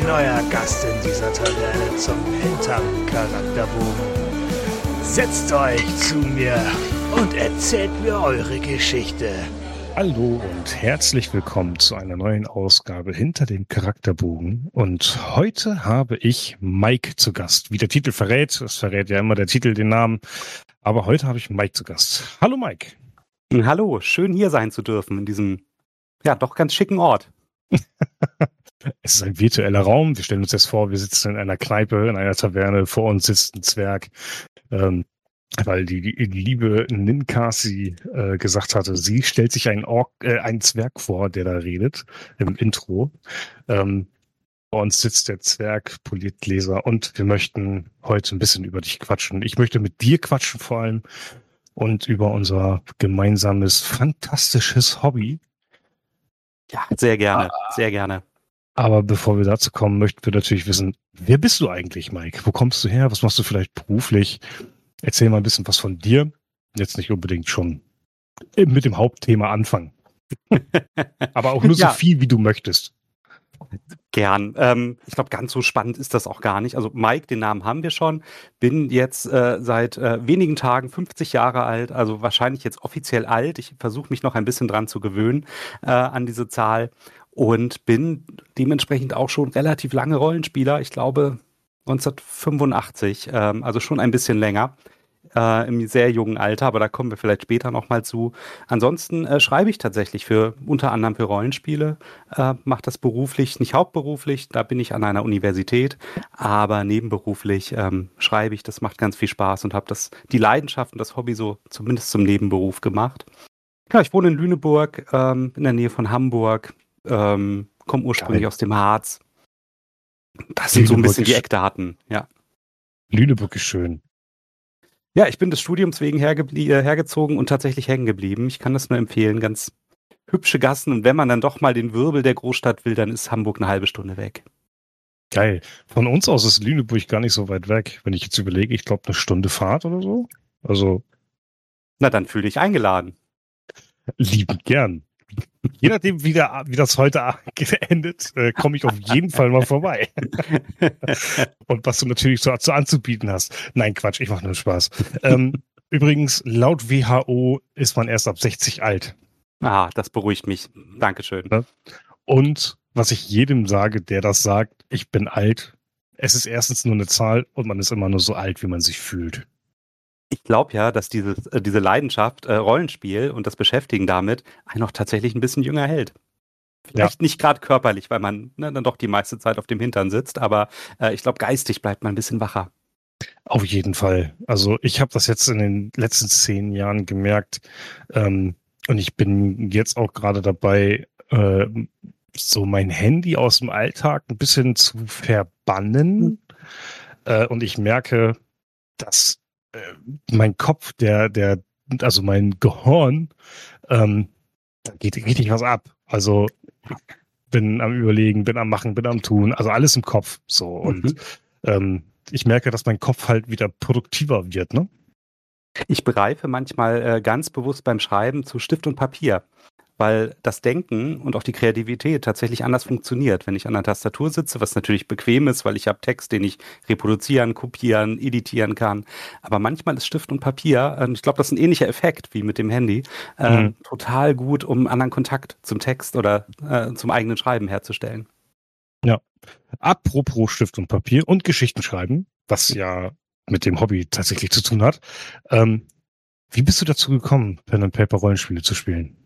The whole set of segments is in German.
neuer Gast in dieser Taverne zum hinterm Charakterbogen. Setzt euch zu mir und erzählt mir eure Geschichte. Hallo und herzlich willkommen zu einer neuen Ausgabe hinter dem Charakterbogen. Und heute habe ich Mike zu Gast. Wie der Titel verrät, es verrät ja immer der Titel den Namen, aber heute habe ich Mike zu Gast. Hallo Mike. Hallo, schön hier sein zu dürfen in diesem, ja, doch ganz schicken Ort. Es ist ein virtueller Raum. Wir stellen uns jetzt vor, wir sitzen in einer Kneipe, in einer Taverne. Vor uns sitzt ein Zwerg, weil die liebe Ninkasi gesagt hatte, sie stellt sich einen Zwerg vor, der da redet im Intro. Bei uns sitzt der Zwerg, Politleser, und wir möchten heute ein bisschen über dich quatschen. Ich möchte mit dir quatschen vor allem und über unser gemeinsames, fantastisches Hobby. Ja, sehr gerne, sehr gerne. Aber bevor wir dazu kommen, möchten wir natürlich wissen, wer bist du eigentlich, Mike? Wo kommst du her? Was machst du vielleicht beruflich? Erzähl mal ein bisschen was von dir. Jetzt nicht unbedingt schon mit dem Hauptthema anfangen. Aber auch nur so viel, wie du möchtest. Gern. Ich glaube, ganz so spannend ist das auch gar nicht. Also Mike, den Namen haben wir schon. Bin jetzt seit wenigen Tagen 50 Jahre alt, also wahrscheinlich jetzt offiziell alt. Ich versuche mich noch ein bisschen dran zu gewöhnen an diese Zahl und bin dementsprechend auch schon relativ lange Rollenspieler. Ich glaube 1985, also schon ein bisschen länger. Im sehr jungen Alter, aber da kommen wir vielleicht später nochmal zu. Ansonsten schreibe ich tatsächlich unter anderem für Rollenspiele, mache das beruflich, nicht hauptberuflich, da bin ich an einer Universität, aber nebenberuflich schreibe ich, das macht ganz viel Spaß und habe die Leidenschaft und das Hobby so zumindest zum Nebenberuf gemacht. Ja, ich wohne in Lüneburg, in der Nähe von Hamburg, komme ursprünglich aus dem Harz. Das sind so ein bisschen die Eckdaten, ja. Lüneburg ist schön. Ja, ich bin des Studiums wegen hergezogen und tatsächlich hängen geblieben. Ich kann das nur empfehlen. Ganz hübsche Gassen. Und wenn man dann doch mal den Wirbel der Großstadt will, dann ist Hamburg eine halbe Stunde weg. Geil. Von uns aus ist Lüneburg gar nicht so weit weg. Wenn ich jetzt überlege, ich glaube 1 Stunde Fahrt oder so. Also. Na, dann fühle dich eingeladen. Liebend gern. Je nachdem, wie das heute endet, komme ich auf jeden Fall mal vorbei. Und was du natürlich so anzubieten hast. Nein, Quatsch, ich mache nur Spaß. Übrigens, laut WHO ist man erst ab 60 alt. Ah, das beruhigt mich. Dankeschön. Und was ich jedem sage, der das sagt, ich bin alt, es ist erstens nur eine Zahl und man ist immer nur so alt, wie man sich fühlt. Ich glaube ja, dass diese Leidenschaft Rollenspiel und das Beschäftigen damit einen auch tatsächlich ein bisschen jünger hält. Vielleicht nicht gerade körperlich, weil man dann doch die meiste Zeit auf dem Hintern sitzt, aber ich glaube, geistig bleibt man ein bisschen wacher. Auf jeden Fall. Also ich habe das jetzt in den letzten 10 Jahren gemerkt und ich bin jetzt auch gerade dabei, so mein Handy aus dem Alltag ein bisschen zu verbannen und ich merke, dass mein Kopf, also mein Gehirn, da geht richtig was ab. Also bin am Überlegen, bin am Machen, bin am Tun, also alles im Kopf. So und ich merke, dass mein Kopf halt wieder produktiver wird, ne? Ich begreife manchmal ganz bewusst beim Schreiben zu Stift und Papier, weil das Denken und auch die Kreativität tatsächlich anders funktioniert. Wenn ich an der Tastatur sitze, was natürlich bequem ist, weil ich habe Text, den ich reproduzieren, kopieren, editieren kann. Aber manchmal ist Stift und Papier, ich glaube, das ist ein ähnlicher Effekt wie mit dem Handy, total gut, um anderen Kontakt zum Text oder zum eigenen Schreiben herzustellen. Ja. Apropos Stift und Papier und Geschichten schreiben, was ja mit dem Hobby tatsächlich zu tun hat. Wie bist du dazu gekommen, Pen-and-Paper-Rollenspiele zu spielen?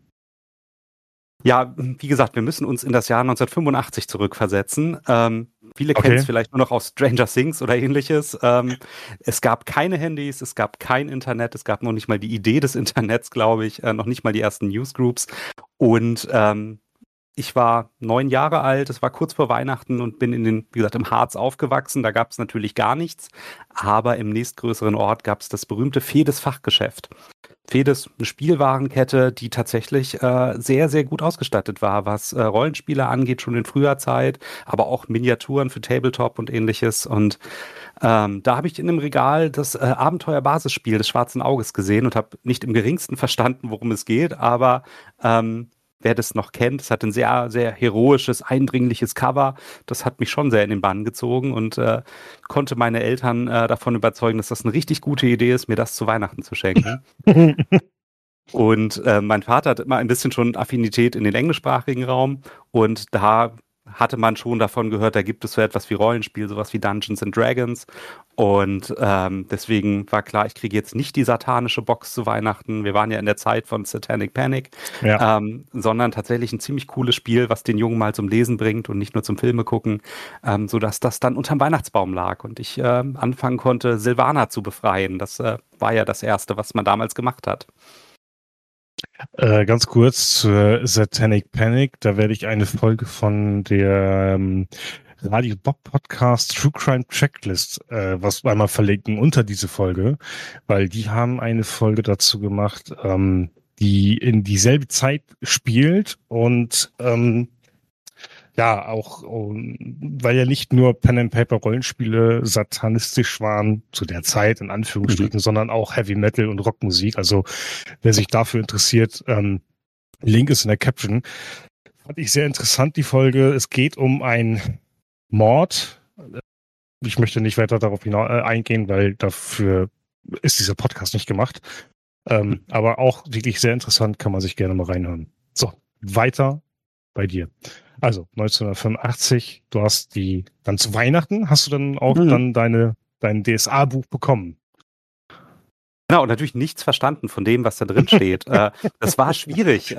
Ja, wie gesagt, wir müssen uns in das Jahr 1985 zurückversetzen. Viele kennen es vielleicht nur noch aus Stranger Things oder ähnliches. Es gab keine Handys, es gab kein Internet, es gab noch nicht mal die Idee des Internets, glaube ich, noch nicht mal die ersten Newsgroups. Und ich war 9 Jahre alt, es war kurz vor Weihnachten und bin wie gesagt, im Harz aufgewachsen. Da gab es natürlich gar nichts, aber im nächstgrößeren Ort gab es das berühmte Fedes Fachgeschäft. Fedes, eine Spielwarenkette, die tatsächlich sehr, sehr gut ausgestattet war, was Rollenspiele angeht, schon in früher Zeit, aber auch Miniaturen für Tabletop und ähnliches. Und da habe ich in einem Regal das Abenteuer-Basisspiel des Schwarzen Auges gesehen und habe nicht im geringsten verstanden, worum es geht, aber wer das noch kennt. Es hat ein sehr, sehr heroisches, eindringliches Cover. Das hat mich schon sehr in den Bann gezogen und konnte meine Eltern davon überzeugen, dass das eine richtig gute Idee ist, mir das zu Weihnachten zu schenken. Und mein Vater hat immer ein bisschen schon Affinität in den englischsprachigen Raum und da hatte man schon davon gehört, da gibt es so etwas wie Rollenspiel, sowas wie Dungeons and Dragons und deswegen war klar, ich kriege jetzt nicht die satanische Box zu Weihnachten, wir waren ja in der Zeit von Satanic Panic, sondern tatsächlich ein ziemlich cooles Spiel, was den Jungen mal zum Lesen bringt und nicht nur zum Filme gucken, sodass das dann unterm Weihnachtsbaum lag und ich anfangen konnte, Silvana zu befreien. Das war ja das Erste, was man damals gemacht hat. Ganz kurz zur Satanic Panic. Da werde ich eine Folge von der Radio Bob Podcast True Crime Checklist was einmal verlinken unter diese Folge, weil die haben eine Folge dazu gemacht, die in dieselbe Zeit spielt und auch, weil ja nicht nur Pen-and-Paper-Rollenspiele satanistisch waren, zu der Zeit in Anführungsstrichen, sondern auch Heavy Metal und Rockmusik. Also wer sich dafür interessiert, Link ist in der Caption. Fand ich sehr interessant, die Folge. Es geht um einen Mord. Ich möchte nicht weiter darauf eingehen, weil dafür ist dieser Podcast nicht gemacht. Aber auch wirklich sehr interessant, kann man sich gerne mal reinhören. So, weiter bei dir. Also 1985, du hast dann zu Weihnachten hast du dann auch dann dein DSA-Buch bekommen. Genau, und natürlich nichts verstanden von dem, was da drin steht. Das war schwierig.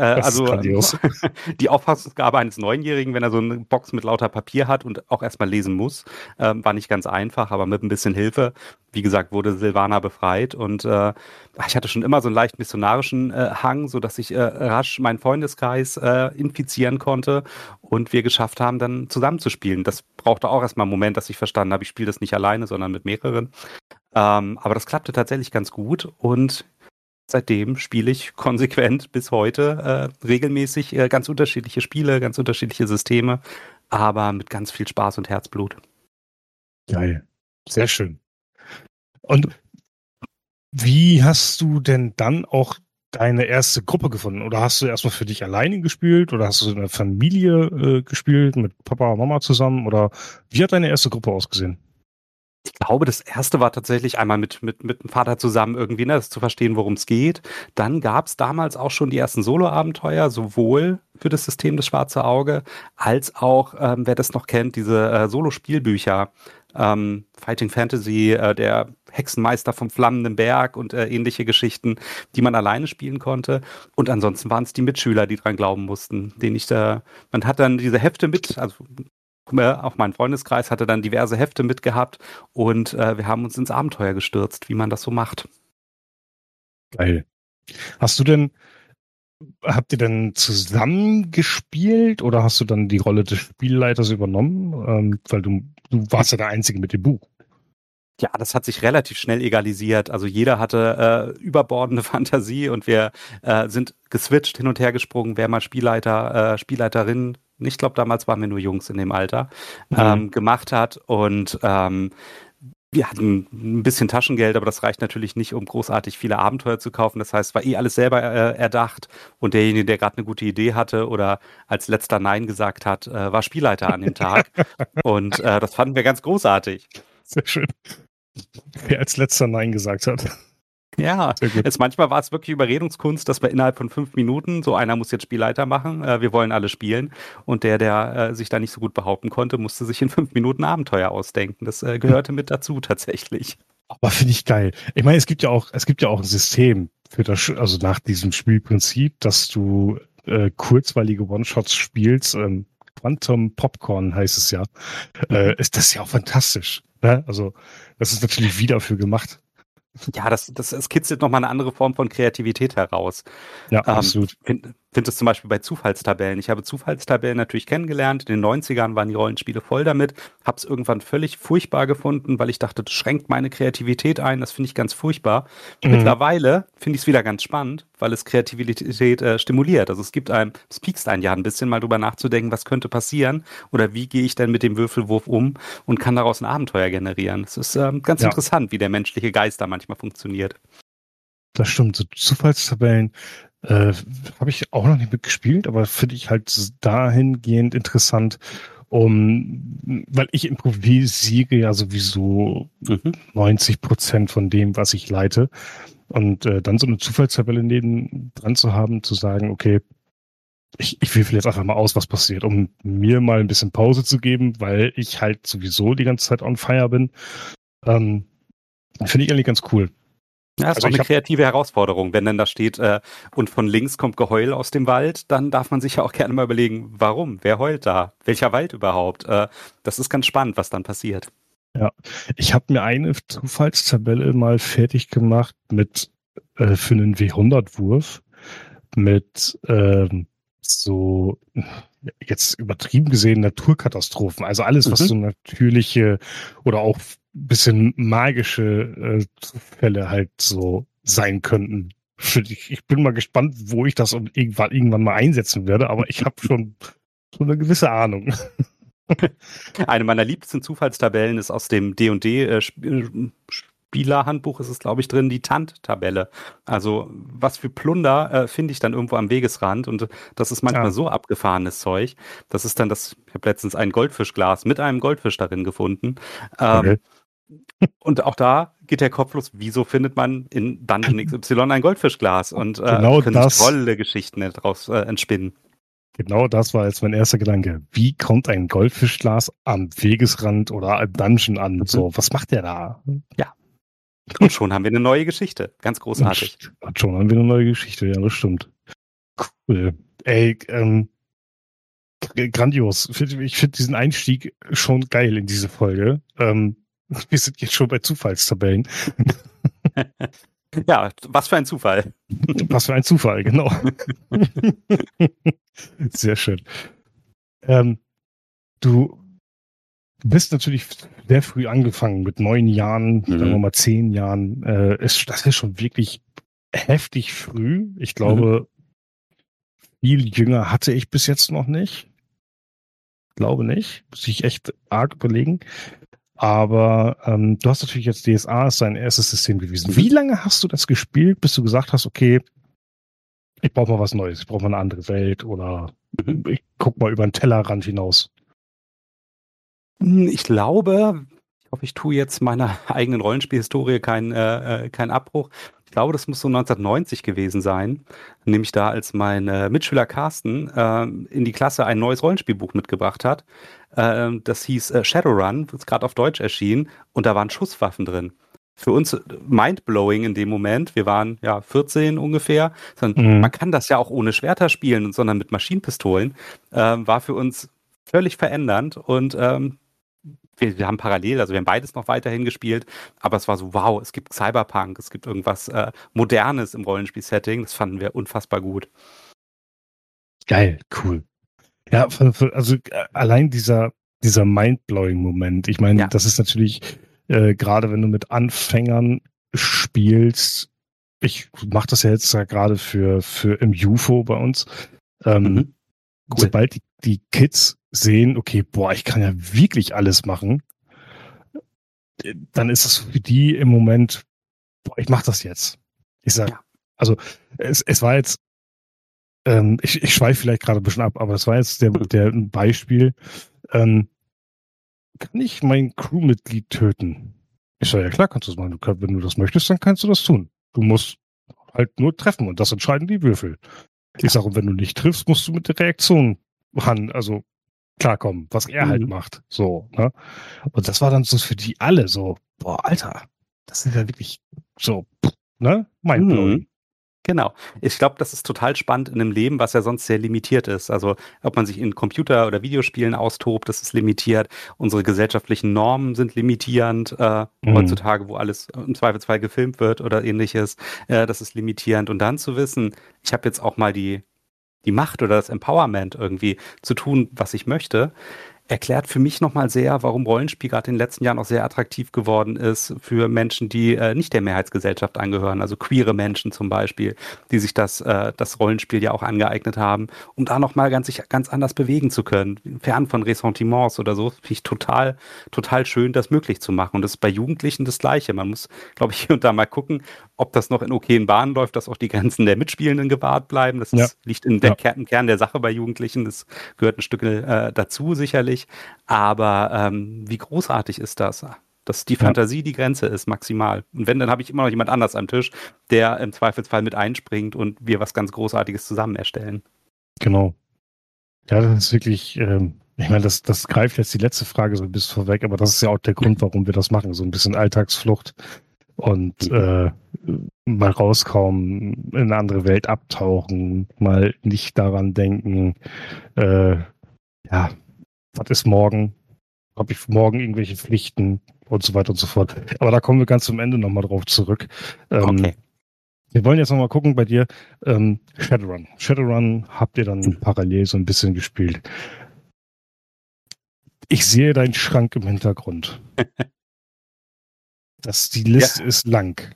Die Auffassungsgabe eines Neunjährigen, wenn er so eine Box mit lauter Papier hat und auch erstmal lesen muss, war nicht ganz einfach, aber mit ein bisschen Hilfe, wie gesagt, wurde Silvana befreit und ich hatte schon immer so einen leicht missionarischen Hang, sodass ich rasch meinen Freundeskreis infizieren konnte und wir geschafft haben, dann zusammenzuspielen. Das brauchte auch erstmal einen Moment, dass ich verstanden habe, ich spiele das nicht alleine, sondern mit mehreren. Aber das klappte tatsächlich ganz gut und seitdem spiele ich konsequent bis heute regelmäßig ganz unterschiedliche Spiele, ganz unterschiedliche Systeme, aber mit ganz viel Spaß und Herzblut. Geil. Sehr schön. Und wie hast du denn dann auch deine erste Gruppe gefunden? Oder hast du erstmal für dich alleine gespielt? Oder hast du in der Familie gespielt mit Papa und Mama zusammen? Oder wie hat deine erste Gruppe ausgesehen? Ich glaube, das erste war tatsächlich einmal mit dem Vater zusammen irgendwie, das zu verstehen, worum es geht. Dann gab es damals auch schon die ersten Solo-Abenteuer, sowohl für das System Das Schwarze Auge, als auch, wer das noch kennt, diese Solo-Spielbücher. Fighting Fantasy, der Hexenmeister vom Flammenden Berg und ähnliche Geschichten, die man alleine spielen konnte. Und ansonsten waren es die Mitschüler, die dran glauben mussten, man hat dann diese Hefte mit, also auch mein Freundeskreis hatte dann diverse Hefte mitgehabt und wir haben uns ins Abenteuer gestürzt, wie man das so macht. Geil. Habt ihr denn zusammen gespielt oder hast du dann die Rolle des Spielleiters übernommen? Weil du warst ja der Einzige mit dem Buch. Ja, das hat sich relativ schnell egalisiert. Also jeder hatte überbordende Fantasie und wir sind geswitcht, hin und her gesprungen, wer mal Spielleiter, Spielleiterin, ich glaube damals waren wir nur Jungs in dem Alter, gemacht hat und wir hatten ein bisschen Taschengeld, aber das reicht natürlich nicht, um großartig viele Abenteuer zu kaufen. Das heißt, war alles selber erdacht und derjenige, der gerade eine gute Idee hatte oder als letzter Nein gesagt hat, war Spielleiter an dem Tag und das fanden wir ganz großartig. Sehr schön. Wer als letzter Nein gesagt hat. Ja, manchmal war es wirklich Überredungskunst, dass wir innerhalb von 5 Minuten, so einer muss jetzt Spielleiter machen, wir wollen alle spielen und der sich da nicht so gut behaupten konnte, musste sich in 5 Minuten Abenteuer ausdenken. Das gehörte mit dazu tatsächlich. Aber finde ich geil. Ich meine, es gibt ja auch ein System für das, also nach diesem Spielprinzip, dass du kurzweilige One-Shots spielst. Quantum Popcorn heißt es ja. Ist das ja auch fantastisch. Ne? Also das ist natürlich wieder dafür gemacht. Ja, das kitzelt nochmal eine andere Form von Kreativität heraus. Ja, absolut. Finde es zum Beispiel bei Zufallstabellen. Ich habe Zufallstabellen natürlich kennengelernt. In den 90ern waren die Rollenspiele voll damit. Habe es irgendwann völlig furchtbar gefunden, weil ich dachte, das schränkt meine Kreativität ein. Das finde ich ganz furchtbar. Mittlerweile finde ich es wieder ganz spannend, weil es Kreativität stimuliert. Also es piekst einen ja ein bisschen, mal drüber nachzudenken, was könnte passieren oder wie gehe ich denn mit dem Würfelwurf um und kann daraus ein Abenteuer generieren. Es ist ganz interessant, wie der menschliche Geist da manchmal funktioniert. Das stimmt. So Zufallstabellen habe ich auch noch nicht mitgespielt, aber finde ich halt dahingehend interessant, weil ich improvisiere ja sowieso 90% von dem, was ich leite. Und dann so eine Zufallstabelle neben dran zu haben, zu sagen, okay, ich würfel jetzt einfach mal aus, was passiert, um mir mal ein bisschen Pause zu geben, weil ich halt sowieso die ganze Zeit on fire bin. Finde ich eigentlich ganz cool. Ja, ist auch eine kreative Herausforderung. Wenn dann da steht, und von links kommt Geheul aus dem Wald, dann darf man sich ja auch gerne mal überlegen, warum? Wer heult da? Welcher Wald überhaupt? Das ist ganz spannend, was dann passiert. Ja, ich habe mir eine Zufallstabelle mal fertig gemacht mit für einen W100-Wurf mit so jetzt übertrieben gesehen Naturkatastrophen. Also alles, was so natürliche oder auch bisschen magische Zufälle halt so sein könnten. Ich bin mal gespannt, wo ich das irgendwann mal einsetzen werde, aber ich habe schon so eine gewisse Ahnung. Eine meiner liebsten Zufallstabellen ist aus dem D&D Spielerhandbuch ist es, glaube ich, drin, die Tant-Tabelle. Also was für Plunder finde ich dann irgendwo am Wegesrand und das ist manchmal so abgefahrenes Zeug. Das ist dann ich habe letztens ein Goldfischglas mit einem Goldfisch darin gefunden. Okay. Und auch da geht der Kopf los, wieso findet man in Dungeon XY ein Goldfischglas? Und genau können sich tolle Geschichten daraus entspinnen. Genau das war jetzt mein erster Gedanke. Wie kommt ein Goldfischglas am Wegesrand oder am Dungeon an? So, was macht der da? Ja. Und schon haben wir eine neue Geschichte. Ganz großartig. Schon haben wir eine neue Geschichte, ja, das stimmt. Cool. Ey, grandios. Ich finde diesen Einstieg schon geil in diese Folge. Wir sind jetzt schon bei Zufallstabellen. Ja, was für ein Zufall. Was für ein Zufall, genau. Sehr schön. Du bist natürlich sehr früh angefangen, mit 9 Jahren, sagen wir mal 10 Jahren. Das ist schon wirklich heftig früh. Ich glaube, viel jünger hatte ich bis jetzt noch nicht. Glaube nicht. Muss ich echt arg überlegen. Aber du hast natürlich jetzt DSA als dein erstes System gewesen. Wie lange hast du das gespielt, bis du gesagt hast, okay, ich brauche mal was Neues, ich brauche mal eine andere Welt oder ich guck mal über den Tellerrand hinaus? Ich glaube, ich tue jetzt meiner eigenen Rollenspielhistorie keinen Abbruch. Ich glaube, das muss so 1990 gewesen sein, nämlich da, als mein Mitschüler Carsten in die Klasse ein neues Rollenspielbuch mitgebracht hat. Das hieß Shadowrun, das ist gerade auf Deutsch erschienen, und da waren Schusswaffen drin. Für uns mindblowing in dem Moment. Wir waren 14 ungefähr. Man kann das ja auch ohne Schwerter spielen, sondern mit Maschinenpistolen. War für uns völlig verändernd und wir haben parallel, also wir haben beides noch weiterhin gespielt, aber es war so, wow, es gibt Cyberpunk, es gibt irgendwas Modernes im Rollenspiel-Setting, das fanden wir unfassbar gut. Geil, cool. Ja, also allein dieser Mindblowing-Moment, ich meine, das ist natürlich, gerade wenn du mit Anfängern spielst, ich mache das ja jetzt gerade für im UFO bei uns, cool. Sobald die Kids sehen, okay, boah, ich kann ja wirklich alles machen, dann ist es für die im Moment, boah, ich mach das jetzt. Ich sag, also es war jetzt, ich schweife vielleicht gerade ein bisschen ab, aber das war jetzt der Beispiel, kann ich mein Crewmitglied töten? Ich sage, ja klar, kannst du das machen. Wenn du das möchtest, dann kannst du das tun. Du musst halt nur treffen und das entscheiden die Würfel. Ich sage, und wenn du nicht triffst, musst du mit der Reaktion klarkommen, was er halt macht. So, ne? Und das war dann so für die alle so, boah, Alter, das ist ja wirklich so, ne? Mindblowing. Genau. Ich glaube, das ist total spannend in einem Leben, was ja sonst sehr limitiert ist. Also ob man sich in Computer- oder Videospielen austobt, das ist limitiert. Unsere gesellschaftlichen Normen sind limitierend. Heutzutage, wo alles im Zweifelsfall gefilmt wird oder ähnliches, das ist limitierend. Und dann zu wissen, ich habe jetzt auch mal die Macht oder das Empowerment irgendwie zu tun, was ich möchte. erklärt für mich nochmal sehr, warum Rollenspiel gerade in den letzten Jahren auch sehr attraktiv geworden ist für Menschen, die nicht der Mehrheitsgesellschaft angehören, also queere Menschen zum Beispiel, die sich das Rollenspiel ja auch angeeignet haben, um da nochmal sich ganz anders bewegen zu können, fern von Ressentiments oder so. Finde ich total, total schön, das möglich zu machen. Und das ist bei Jugendlichen das Gleiche. Man muss, glaube ich, hier und da mal gucken, ob das noch in okayen Bahnen läuft, dass auch die Grenzen der Mitspielenden gewahrt bleiben. Das liegt im Kern der Sache bei Jugendlichen. Das gehört ein Stück dazu sicherlich. Aber wie großartig ist das? Dass die Fantasie die Grenze ist, maximal. Und wenn, dann habe ich immer noch jemand anders am Tisch, der im Zweifelsfall mit einspringt und wir was ganz Großartiges zusammen erstellen. Genau. Ja, das ist wirklich, ich meine, das greift jetzt die letzte Frage so ein bisschen vorweg, aber das ist ja auch der Grund, warum wir das machen. So ein bisschen Alltagsflucht und mal rauskommen, in eine andere Welt abtauchen, mal nicht daran denken, was ist morgen? Habe ich morgen irgendwelche Pflichten und so weiter und so fort. Aber da kommen wir ganz zum Ende nochmal drauf zurück. Okay. Wir wollen jetzt nochmal gucken bei dir. Shadowrun. Shadowrun habt ihr dann parallel so ein bisschen gespielt. Ich sehe deinen Schrank im Hintergrund. Die Liste ist lang.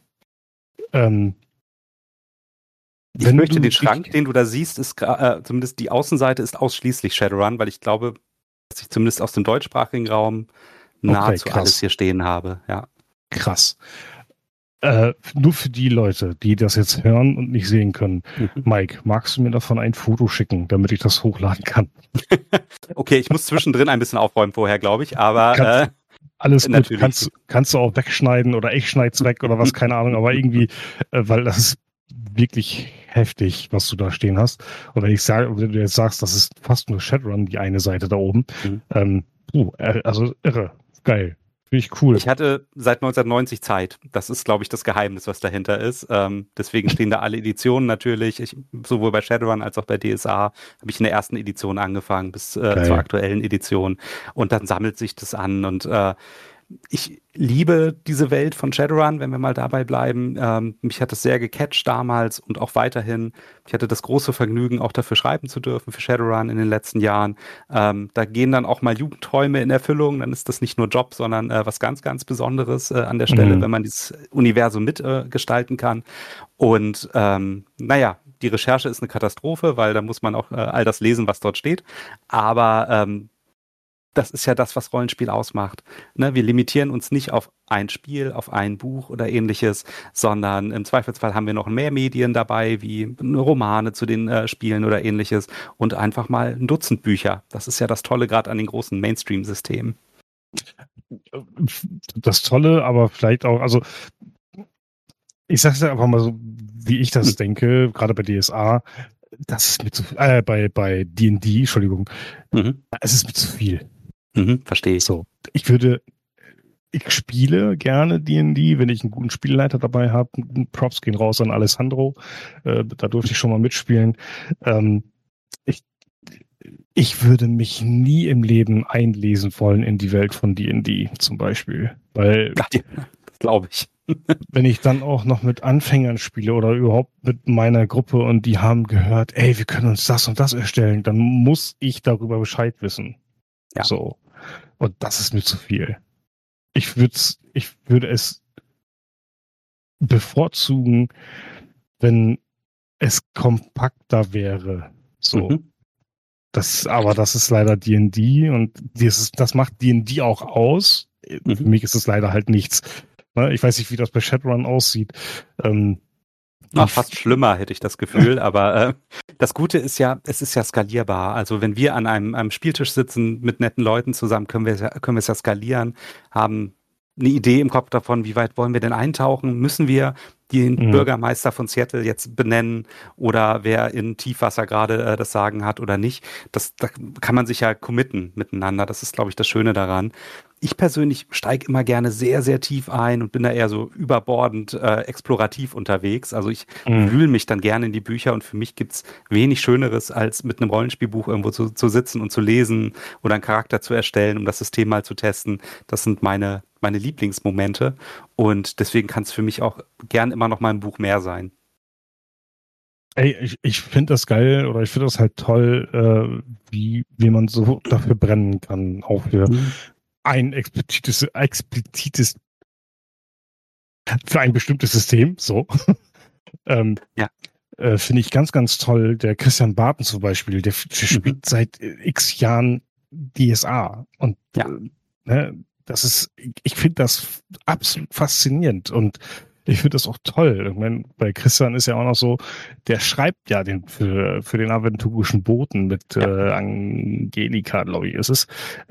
Ich möchte den Schrank, den du da siehst, ist zumindest die Außenseite ist ausschließlich Shadowrun, weil ich glaube, dass ich zumindest aus dem deutschsprachigen Raum nahezu alles hier stehen habe. Ja. Krass. Nur für die Leute, die das jetzt hören und nicht sehen können. Mike, magst du mir davon ein Foto schicken, damit ich das hochladen kann? Okay, ich muss zwischendrin ein bisschen aufräumen vorher, glaube ich, aber alles gut, kannst du auch wegschneiden oder ich schneide es weg oder was, keine Ahnung, aber irgendwie, weil das ist wirklich heftig, was du da stehen hast. Und wenn du jetzt sagst, das ist fast nur Shadowrun, die eine Seite da oben, also irre, geil. Finde ich cool. Ich hatte seit 1990 Zeit. Das ist, glaube ich, das Geheimnis, was dahinter ist. Deswegen stehen da alle Editionen natürlich. Sowohl bei Shadowrun als auch bei DSA habe ich in der ersten Edition angefangen bis zur aktuellen Edition. Und dann sammelt sich das an. Und ich liebe diese Welt von Shadowrun, wenn wir mal dabei bleiben. Mich hat es sehr gecatcht damals und auch weiterhin. Ich hatte das große Vergnügen, auch dafür schreiben zu dürfen für Shadowrun in den letzten Jahren. Da gehen dann auch mal Jugendträume in Erfüllung. Dann ist das nicht nur Job, sondern was ganz, ganz Besonderes an der Stelle, wenn man dieses Universum mitgestalten kann. Und die Recherche ist eine Katastrophe, weil da muss man auch all das lesen, was dort steht. Aber das ist ja das, was Rollenspiel ausmacht. Ne? Wir limitieren uns nicht auf ein Spiel, auf ein Buch oder ähnliches, sondern im Zweifelsfall haben wir noch mehr Medien dabei, wie Romane zu den Spielen oder ähnliches und einfach mal ein Dutzend Bücher. Das ist ja das Tolle gerade an den großen Mainstream-Systemen. Das Tolle, aber vielleicht auch, also ich sage es einfach mal so, wie ich das denke, gerade bei DSA, das ist mir zu viel, bei D&D, Entschuldigung, es ist mir zu viel. Verstehe ich. So, ich spiele gerne D&D, wenn ich einen guten Spielleiter dabei habe. Props gehen raus an Alessandro. Da durfte ich schon mal mitspielen. Ich würde mich nie im Leben einlesen wollen in die Welt von D&D zum Beispiel. Weil, das glaube ich. Wenn ich dann auch noch mit Anfängern spiele oder überhaupt mit meiner Gruppe und die haben gehört, ey, wir können uns das und das erstellen, dann muss ich darüber Bescheid wissen. Ja. So. Und das ist mir zu viel. Ich würde es bevorzugen, wenn es kompakter wäre. So. Aber das ist leider D&D und das macht D&D auch aus. Für mich ist es leider halt nichts. Ich weiß nicht, wie das bei Shadowrun aussieht. Fast schlimmer, hätte ich das Gefühl. Aber das Gute ist ja, es ist ja skalierbar. Also wenn wir an einem Spieltisch sitzen mit netten Leuten zusammen, können wir es ja skalieren, haben eine Idee im Kopf davon, wie weit wollen wir denn eintauchen? Müssen wir den Bürgermeister von Seattle jetzt benennen oder wer in Tiefwasser gerade das Sagen hat oder nicht? Da kann man sich ja committen miteinander. Das ist, glaube ich, das Schöne daran. Ich persönlich steige immer gerne sehr, sehr tief ein und bin da eher so überbordend explorativ unterwegs. Also ich wühle mich dann gerne in die Bücher und für mich gibt's wenig Schöneres, als mit einem Rollenspielbuch irgendwo zu sitzen und zu lesen oder einen Charakter zu erstellen, um das System mal zu testen. Das sind meine Lieblingsmomente und deswegen kann es für mich auch gern immer noch mal ein Buch mehr sein. Ey, ich finde das geil oder ich finde das halt toll, wie man so dafür brennen kann, auch für ein explizites, für ein bestimmtes System, so. ähm, Ja. Finde ich ganz, ganz toll. Der Christian Barton zum Beispiel, der spielt seit x Jahren DSA und Ja. Ne, das ist, ich finde das absolut faszinierend und ich finde das auch toll. Ich meine, bei Christian ist ja auch noch so, der schreibt ja für den aventurischen Boten mit Angelika, glaube ich, ist es.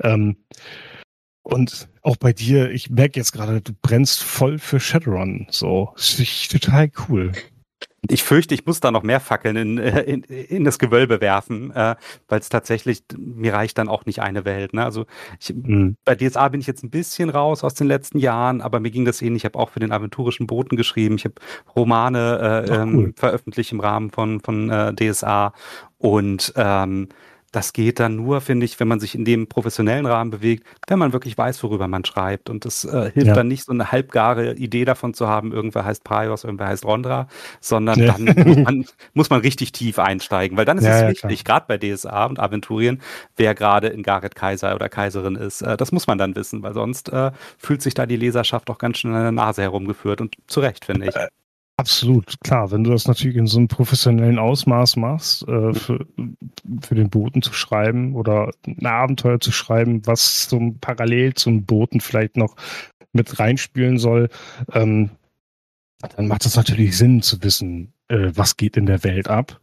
Und auch bei dir, ich merke jetzt gerade, du brennst voll für Shadowrun. So, das finde ich total cool. Ich fürchte, ich muss da noch mehr Fackeln in das Gewölbe werfen, weil es tatsächlich, mir reicht dann auch nicht eine Welt. Ne? Also bei DSA bin ich jetzt ein bisschen raus aus den letzten Jahren, aber mir ging das ähnlich. Ich habe auch für den aventurischen Boten geschrieben. Ich habe Romane veröffentlicht im Rahmen von DSA und das geht dann nur, finde ich, wenn man sich in dem professionellen Rahmen bewegt, wenn man wirklich weiß, worüber man schreibt. Und das hilft dann nicht, so eine halbgare Idee davon zu haben, irgendwer heißt Praios, irgendwer heißt Rondra, sondern dann muss man richtig tief einsteigen. Weil dann ist es wichtig, gerade bei DSA und Aventurien, wer gerade in Gareth Kaiser oder Kaiserin ist. Das muss man dann wissen, weil sonst fühlt sich da die Leserschaft auch ganz schnell an der Nase herumgeführt. Und zu Recht, finde ich. Absolut, klar. Wenn du das natürlich in so einem professionellen Ausmaß machst, für den Boten zu schreiben oder ein Abenteuer zu schreiben, was so parallel zum Boten vielleicht noch mit reinspielen soll, dann macht es natürlich Sinn zu wissen, was geht in der Welt ab.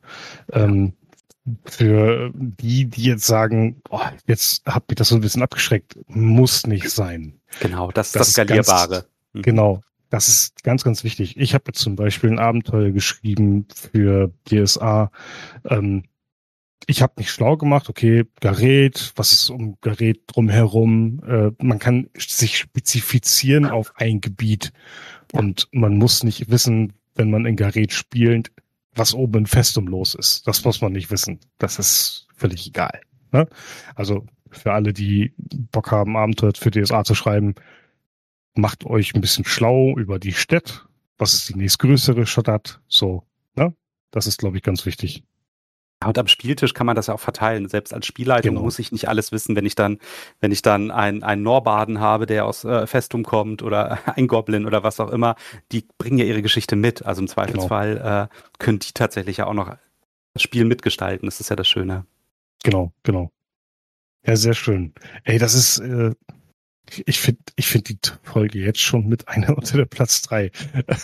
Für die jetzt sagen, jetzt hat mich das so ein bisschen abgeschreckt, muss nicht sein. Genau, das ist das Skalierbare. Genau. Das ist ganz, ganz wichtig. Ich habe jetzt zum Beispiel ein Abenteuer geschrieben für DSA. Ich habe mich schlau gemacht, okay, Gareth, was ist um Gareth drumherum? Man kann sich spezifizieren auf ein Gebiet und man muss nicht wissen, wenn man in Gareth spielt, was oben in Festum los ist. Das muss man nicht wissen. Das ist völlig egal. Ne? Also für alle, die Bock haben, Abenteuer für DSA zu schreiben, macht euch ein bisschen schlau über die Stadt. Was ist die nächstgrößere Stadt? So, ne? Das ist, glaube ich, ganz wichtig. Ja, und am Spieltisch kann man das ja auch verteilen. Selbst als Spielleitung muss ich nicht alles wissen, wenn ich dann einen Norbaden habe, der aus Festum kommt oder ein Goblin oder was auch immer. Die bringen ja ihre Geschichte mit. Also im Zweifelsfall können die tatsächlich ja auch noch das Spiel mitgestalten. Das ist ja das Schöne. Genau. Ja, sehr schön. Ey, das ist ich finde die Folge jetzt schon mit einer unter der Platz 3.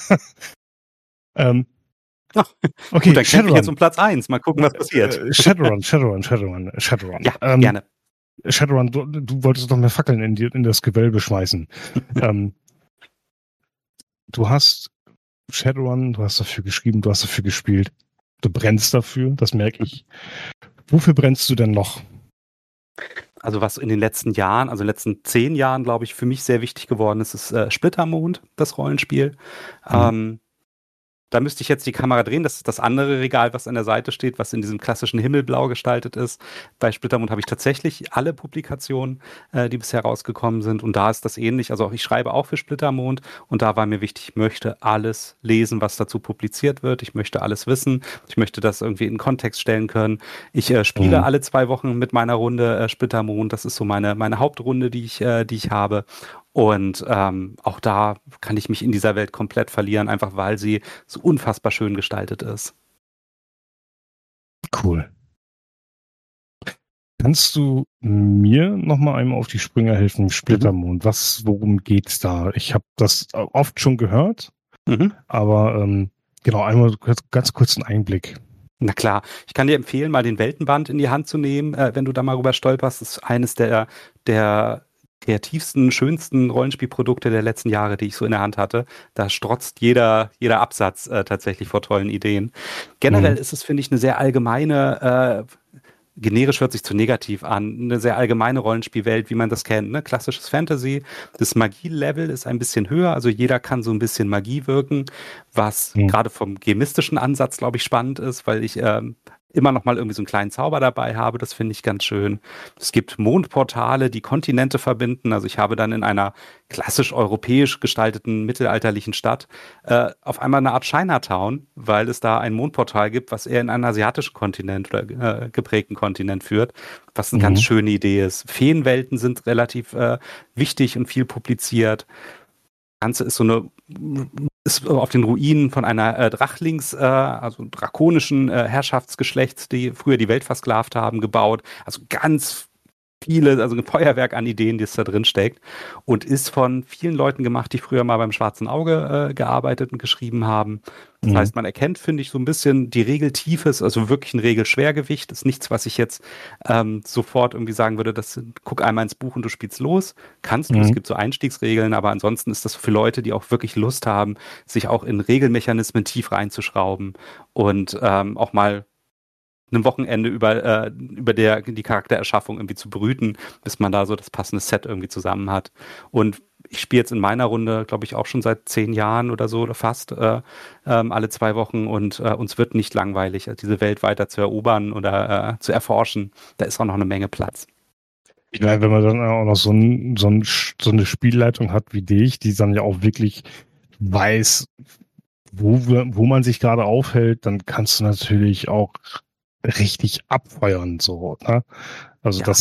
Okay, gut, dann kämpfe ich jetzt um Platz 1. Mal gucken, was passiert. Shadowrun. Ja, gerne. Shadowrun, du wolltest doch mehr Fackeln in das Gewölbe schmeißen. Du hast Shadowrun, du hast dafür geschrieben, du hast dafür gespielt. Du brennst dafür, das merke ich. Wofür brennst du denn noch? Also was in den letzten Jahren, also in den letzten 10 Jahren, glaube ich, für mich sehr wichtig geworden ist, ist Splittermond, das Rollenspiel. Da müsste ich jetzt die Kamera drehen. Das ist das andere Regal, was an der Seite steht, was in diesem klassischen Himmelblau gestaltet ist. Bei Splittermond habe ich tatsächlich alle Publikationen, die bisher rausgekommen sind. Und da ist das ähnlich. Also ich schreibe auch für Splittermond. Und da war mir wichtig, ich möchte alles lesen, was dazu publiziert wird. Ich möchte alles wissen. Ich möchte das irgendwie in Kontext stellen können. Ich spiele alle 2 Wochen mit meiner Runde Splittermond. Das ist so meine Hauptrunde, die ich habe. Und auch da kann ich mich in dieser Welt komplett verlieren, einfach weil sie so unfassbar schön gestaltet ist. Cool. Kannst du mir noch mal einmal auf die Sprünge helfen? Splittermond, worum geht's da? Ich habe das oft schon gehört, aber genau, einmal ganz kurz einen Einblick. Na klar, ich kann dir empfehlen, mal den Weltenband in die Hand zu nehmen, wenn du da mal rüber stolperst. Das ist eines der kreativsten, schönsten Rollenspielprodukte der letzten Jahre, die ich so in der Hand hatte. Da strotzt jeder Absatz tatsächlich vor tollen Ideen. Generell ist es, finde ich, eine sehr allgemeine, generisch hört sich zu negativ an, eine sehr allgemeine Rollenspielwelt, wie man das kennt. Ne? Klassisches Fantasy. Das Magie-Level ist ein bisschen höher, also jeder kann so ein bisschen Magie wirken, was gerade vom gemistischen Ansatz, glaube ich, spannend ist, weil ich immer noch mal irgendwie so einen kleinen Zauber dabei habe. Das finde ich ganz schön. Es gibt Mondportale, die Kontinente verbinden. Also ich habe dann in einer klassisch europäisch gestalteten mittelalterlichen Stadt auf einmal eine Art Chinatown, weil es da ein Mondportal gibt, was eher in einen asiatischen Kontinent oder geprägten Kontinent führt, was eine ganz schöne Idee ist. Feenwelten sind relativ wichtig und viel publiziert. Das Ganze ist auf den Ruinen von einer also drakonischen Herrschaftsgeschlechts, die früher die Welt versklavt haben, gebaut. Also ganz viele, also ein Feuerwerk an Ideen, die es da drin steckt. Und ist von vielen Leuten gemacht, die früher mal beim Schwarzen Auge gearbeitet und geschrieben haben. Das heißt, man erkennt, finde ich, so ein bisschen die Regeltiefe, also wirklich ein Regelschwergewicht. Ist nichts, was ich jetzt sofort irgendwie sagen würde, guck einmal ins Buch und du spielst los. Kannst du, es gibt so Einstiegsregeln, aber ansonsten ist das für Leute, die auch wirklich Lust haben, sich auch in Regelmechanismen tief reinzuschrauben und auch mal ein Wochenende über die Charaktererschaffung irgendwie zu brüten, bis man da so das passende Set irgendwie zusammen hat. Und ich spiele jetzt in meiner Runde, glaube ich, auch schon seit 10 Jahren oder so oder fast alle 2 Wochen und uns wird nicht langweilig, diese Welt weiter zu erobern oder zu erforschen. Da ist auch noch eine Menge Platz. Ich meine, wenn man dann auch noch so eine Spielleitung hat wie dich, die dann ja auch wirklich weiß, wo man sich gerade aufhält, dann kannst du natürlich auch richtig abfeuern, so, ne? Also Ja.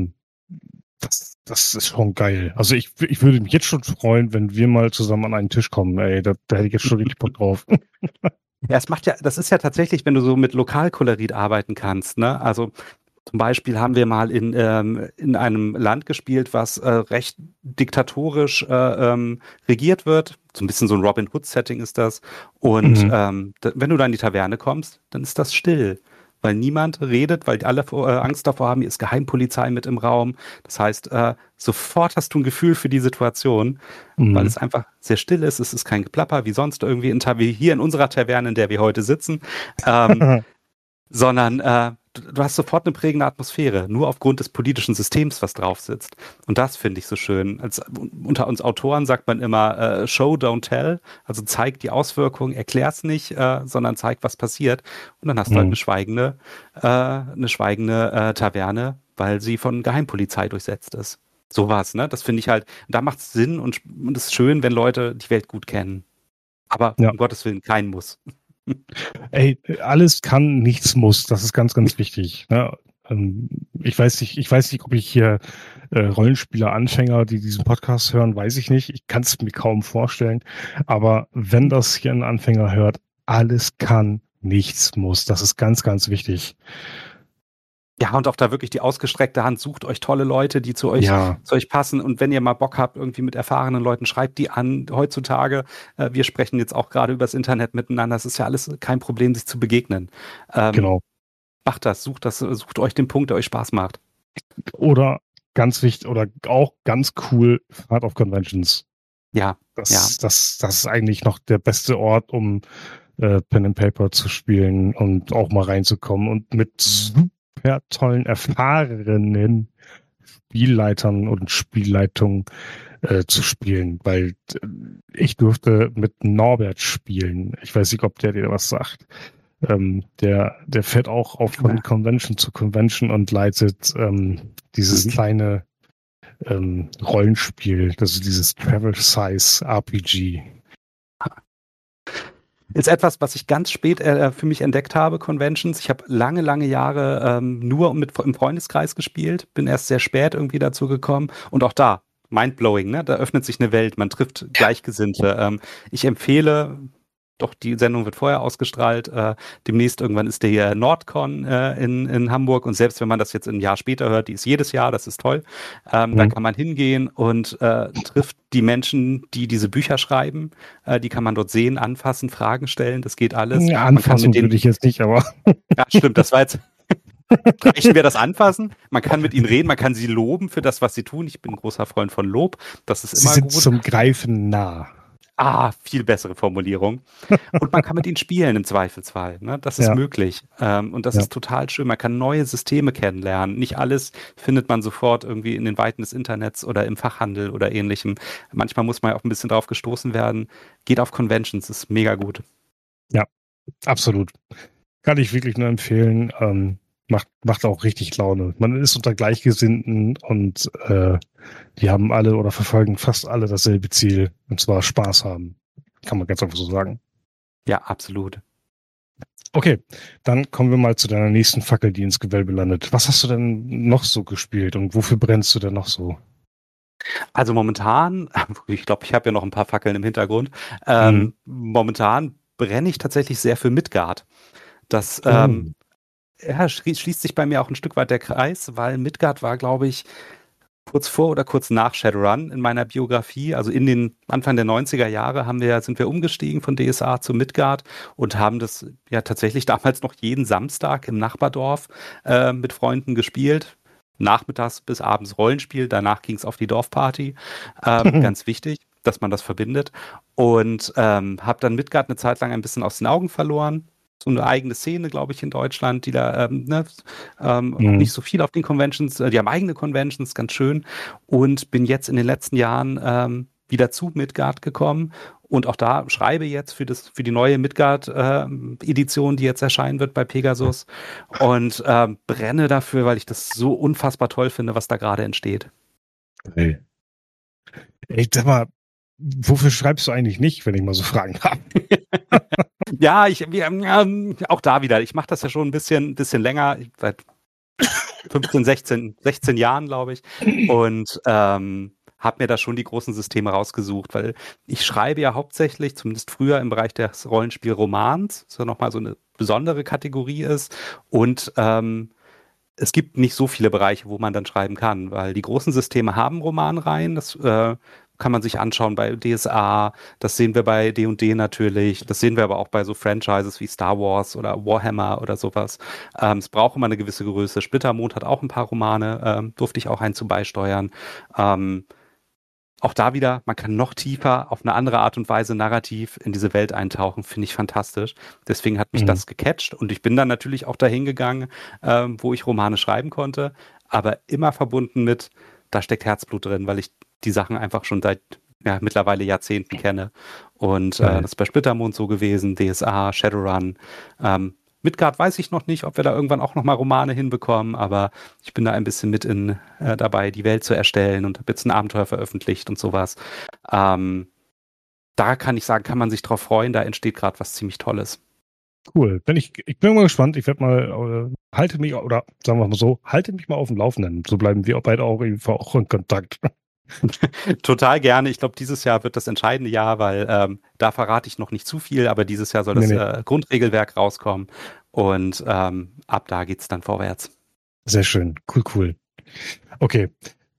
das ist schon geil. Also ich würde mich jetzt schon freuen, wenn wir mal zusammen an einen Tisch kommen, ey, da hätte ich jetzt schon richtig Bock drauf. Ja, das ist ja tatsächlich, wenn du so mit Lokalkolorit arbeiten kannst, ne? Also zum Beispiel haben wir mal in einem Land gespielt, was recht diktatorisch regiert wird. So ein bisschen so ein Robin Hood-Setting ist das. Und wenn du da in die Taverne kommst, dann ist das still. Weil niemand redet, weil alle Angst davor haben, hier ist Geheimpolizei mit im Raum. Das heißt, sofort hast du ein Gefühl für die Situation, weil es einfach sehr still ist. Es ist kein Geplapper wie sonst irgendwie wie hier in unserer Taverne, in der wir heute sitzen, sondern du hast sofort eine prägende Atmosphäre, nur aufgrund des politischen Systems, was drauf sitzt. Und das finde ich so schön. Unter uns Autoren sagt man immer Show, don't tell. Also zeig die Auswirkungen, erklär's nicht, sondern zeig, was passiert. Und dann hast du halt eine schweigende Taverne, weil sie von Geheimpolizei durchsetzt ist. Sowas, ne? Das finde ich halt, da macht es Sinn und es ist schön, wenn Leute die Welt gut kennen. Aber um Gottes Willen kein Muss. Ey, alles kann, nichts muss. Das ist ganz, ganz wichtig. Ne? Ich weiß nicht, ob ich hier Rollenspieler-Anfänger, die diesen Podcast hören, weiß ich nicht. Ich kann es mir kaum vorstellen. Aber wenn das hier ein Anfänger hört, alles kann, nichts muss. Das ist ganz, ganz wichtig. Ja, und auch da wirklich die ausgestreckte Hand, sucht euch tolle Leute, die zu euch passen. Und wenn ihr mal Bock habt, irgendwie mit erfahrenen Leuten, schreibt die an. Heutzutage, wir sprechen jetzt auch gerade übers Internet miteinander. Es ist ja alles kein Problem, sich zu begegnen. Genau. Macht sucht euch den Punkt, der euch Spaß macht. Oder ganz wichtig, oder auch ganz cool, fahrt auf Conventions. Ja. Das ist eigentlich noch der beste Ort, um Pen and Paper zu spielen und auch mal reinzukommen und mit super tollen, erfahrenen Spielleitern und Spielleitungen zu spielen, weil ich durfte mit Norbert spielen. Ich weiß nicht, ob der dir was sagt. Der fährt auch von Convention zu Convention und leitet dieses kleine Rollenspiel, also dieses Travel Size RPG. Ist etwas, was ich ganz spät für mich entdeckt habe, Conventions. Ich habe lange, lange Jahre nur im Freundeskreis gespielt, bin erst sehr spät irgendwie dazu gekommen und auch da, mindblowing, ne? Da öffnet sich eine Welt, man trifft Gleichgesinnte. Ich empfehle, doch die Sendung wird vorher ausgestrahlt, demnächst irgendwann ist der Nordcon in Hamburg und selbst wenn man das jetzt ein Jahr später hört, die ist jedes Jahr, das ist toll, da kann man hingehen und trifft die Menschen, die diese Bücher schreiben, die kann man dort sehen, anfassen, Fragen stellen, das geht alles. Ja, anfassen würde ich jetzt nicht, aber... Ja, stimmt, das war jetzt... Reichen wir das anfassen? Man kann mit ihnen reden, man kann sie loben für das, was sie tun. Ich bin ein großer Freund von Lob, das ist immer gut. Sie sind zum Greifen nah. Viel bessere Formulierung. Und man kann mit ihnen spielen im Zweifelsfall. Ne? Das ist möglich. Und das ist total schön. Man kann neue Systeme kennenlernen. Nicht alles findet man sofort irgendwie in den Weiten des Internets oder im Fachhandel oder ähnlichem. Manchmal muss man auch ein bisschen drauf gestoßen werden. Geht auf Conventions, ist mega gut. Ja, absolut. Kann ich wirklich nur empfehlen. Macht auch richtig Laune. Man ist unter Gleichgesinnten und die haben alle oder verfolgen fast alle dasselbe Ziel, und zwar Spaß haben. Kann man ganz einfach so sagen. Ja, absolut. Okay, dann kommen wir mal zu deiner nächsten Fackel, die ins Gewölbe landet. Was hast du denn noch so gespielt und wofür brennst du denn noch so? Also momentan, ich glaube, ich habe ja noch ein paar Fackeln im Hintergrund. Momentan brenne ich tatsächlich sehr für Midgard. Das schließt sich bei mir auch ein Stück weit der Kreis, weil Midgard war, glaube ich, kurz vor oder kurz nach Shadowrun in meiner Biografie. Also in den Anfang der 90er Jahre sind wir umgestiegen von DSA zu Midgard und haben das ja tatsächlich damals noch jeden Samstag im Nachbardorf mit Freunden gespielt. Nachmittags bis abends Rollenspiel, danach ging es auf die Dorfparty. Ganz wichtig, dass man das verbindet. Und habe dann Midgard eine Zeit lang ein bisschen aus den Augen verloren. So eine eigene Szene, glaube ich, in Deutschland, die da nicht so viel auf den Conventions, die haben eigene Conventions, ganz schön. Und bin jetzt in den letzten Jahren wieder zu Midgard gekommen und auch da schreibe jetzt für die neue Midgard-Edition, die jetzt erscheinen wird bei Pegasus und brenne dafür, weil ich das so unfassbar toll finde, was da gerade entsteht. Hey. Ey, sag mal, wofür schreibst du eigentlich nicht, wenn ich mal so fragen darf? Ja, auch da wieder. Ich mache das ja schon ein bisschen länger, seit 15, 16 Jahren, glaube ich. Und habe mir da schon die großen Systeme rausgesucht, weil ich schreibe ja hauptsächlich, zumindest früher im Bereich des Rollenspielromans, was ja nochmal so eine besondere Kategorie ist. Und es gibt nicht so viele Bereiche, wo man dann schreiben kann, weil die großen Systeme haben Romanreihen, das kann man sich anschauen bei DSA, das sehen wir bei D&D natürlich, das sehen wir aber auch bei so Franchises wie Star Wars oder Warhammer oder sowas. Es braucht immer eine gewisse Größe. Splittermond hat auch ein paar Romane, durfte ich auch einen zu beisteuern. Auch da wieder, man kann noch tiefer auf eine andere Art und Weise narrativ in diese Welt eintauchen, finde ich fantastisch. Deswegen hat mich das gecatcht und ich bin dann natürlich auch dahin gegangen, wo ich Romane schreiben konnte, aber immer verbunden mit, da steckt Herzblut drin, weil ich die Sachen einfach schon seit mittlerweile Jahrzehnten kenne. Und das ist bei Splittermond so gewesen, DSA, Shadowrun. Midgard weiß ich noch nicht, ob wir da irgendwann auch nochmal Romane hinbekommen, aber ich bin da ein bisschen mit dabei, die Welt zu erstellen und habe jetzt ein Abenteuer veröffentlicht und sowas. Da kann ich sagen, kann man sich drauf freuen, da entsteht gerade was ziemlich Tolles. Cool. Ich bin mal gespannt. Ich werde mal, halte mich mal auf dem Laufenden. So bleiben wir beide auch in Kontakt. Total gerne. Ich glaube, dieses Jahr wird das entscheidende Jahr, weil da verrate ich noch nicht zu viel, aber dieses Jahr soll das Grundregelwerk rauskommen und ab da geht's dann vorwärts. Sehr schön. Cool. Okay.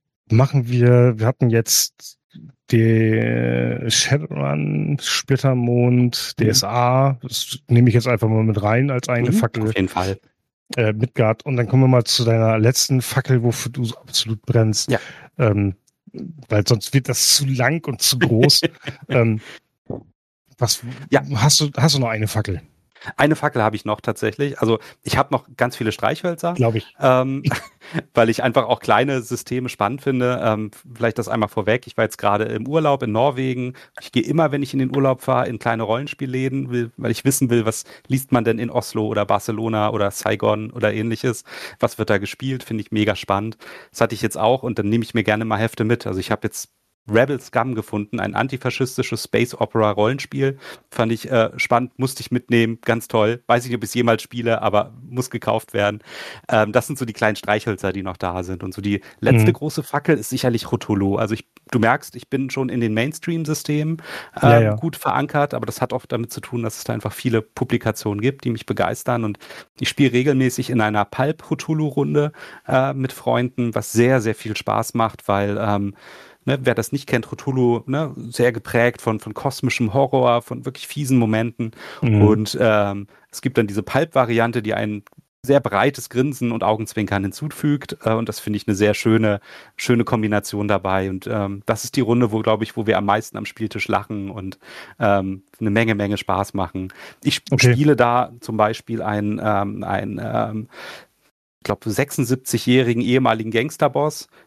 Wir hatten jetzt die Shadowrun, Splittermond, DSA, das nehme ich jetzt einfach mal mit rein als eine Fackel. Auf jeden Fall. Midgard. Und dann kommen wir mal zu deiner letzten Fackel, wofür du so absolut brennst. Ja. Weil sonst wird das zu lang und zu groß. Hast du noch eine Fackel? Eine Fackel habe ich noch tatsächlich. Also ich habe noch ganz viele Streichhölzer. Glaube ich. Weil ich einfach auch kleine Systeme spannend finde. Vielleicht das einmal vorweg. Ich war jetzt gerade im Urlaub in Norwegen. Ich gehe immer, wenn ich in den Urlaub fahre, in kleine Rollenspielläden, weil ich wissen will, was liest man denn in Oslo oder Barcelona oder Saigon oder ähnliches. Was wird da gespielt? Finde ich mega spannend. Das hatte ich jetzt auch und dann nehme ich mir gerne mal Hefte mit. Also ich habe jetzt Rebel Scum gefunden, ein antifaschistisches Space Opera Rollenspiel. Fand ich spannend, musste ich mitnehmen, ganz toll. Weiß nicht, ob ich es jemals spiele, aber muss gekauft werden. Das sind so die kleinen Streichhölzer, die noch da sind. Und so die letzte große Fackel ist sicherlich Cthulhu. Also du merkst, ich bin schon in den Mainstream-Systemen gut verankert, aber das hat auch damit zu tun, dass es da einfach viele Publikationen gibt, die mich begeistern. Und ich spiele regelmäßig in einer Pulp-Cthulhu-Runde mit Freunden, was sehr, sehr viel Spaß macht, weil wer das nicht kennt, Cthulhu, sehr geprägt von kosmischem Horror, von wirklich fiesen Momenten. Und es gibt dann diese Pulp-Variante, die ein sehr breites Grinsen und Augenzwinkern hinzufügt. Und das finde ich eine sehr schöne Kombination dabei. Und das ist die Runde, wo wir am meisten am Spieltisch lachen und eine Menge Spaß machen. Ich spiele da zum Beispiel ich glaube, 76-jährigen ehemaligen Gangsterboss,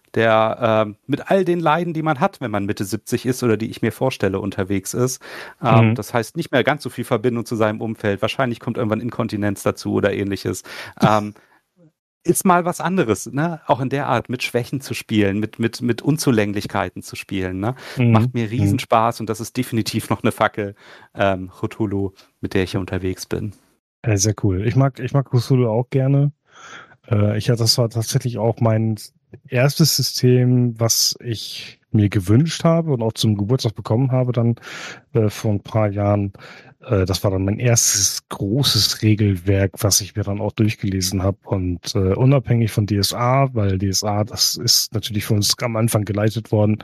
der mit all den Leiden, die man hat, wenn man Mitte 70 ist oder die ich mir vorstelle, unterwegs ist. Das heißt, nicht mehr ganz so viel Verbindung zu seinem Umfeld. Wahrscheinlich kommt irgendwann Inkontinenz dazu oder ähnliches. Ist mal was anderes, ne? Auch in der Art, mit Schwächen zu spielen, mit Unzulänglichkeiten zu spielen, ne? Macht mir riesen Spaß und das ist definitiv noch eine Fackel, Cthulhu, mit der ich hier unterwegs bin. Sehr cool. Ich mag Cthulhu auch gerne. Das war tatsächlich auch mein erstes System, was ich mir gewünscht habe und auch zum Geburtstag bekommen habe, dann vor ein paar Jahren. Das war dann mein erstes großes Regelwerk, was ich mir dann auch durchgelesen habe. Und unabhängig von DSA, weil DSA, das ist natürlich für uns am Anfang geleitet worden,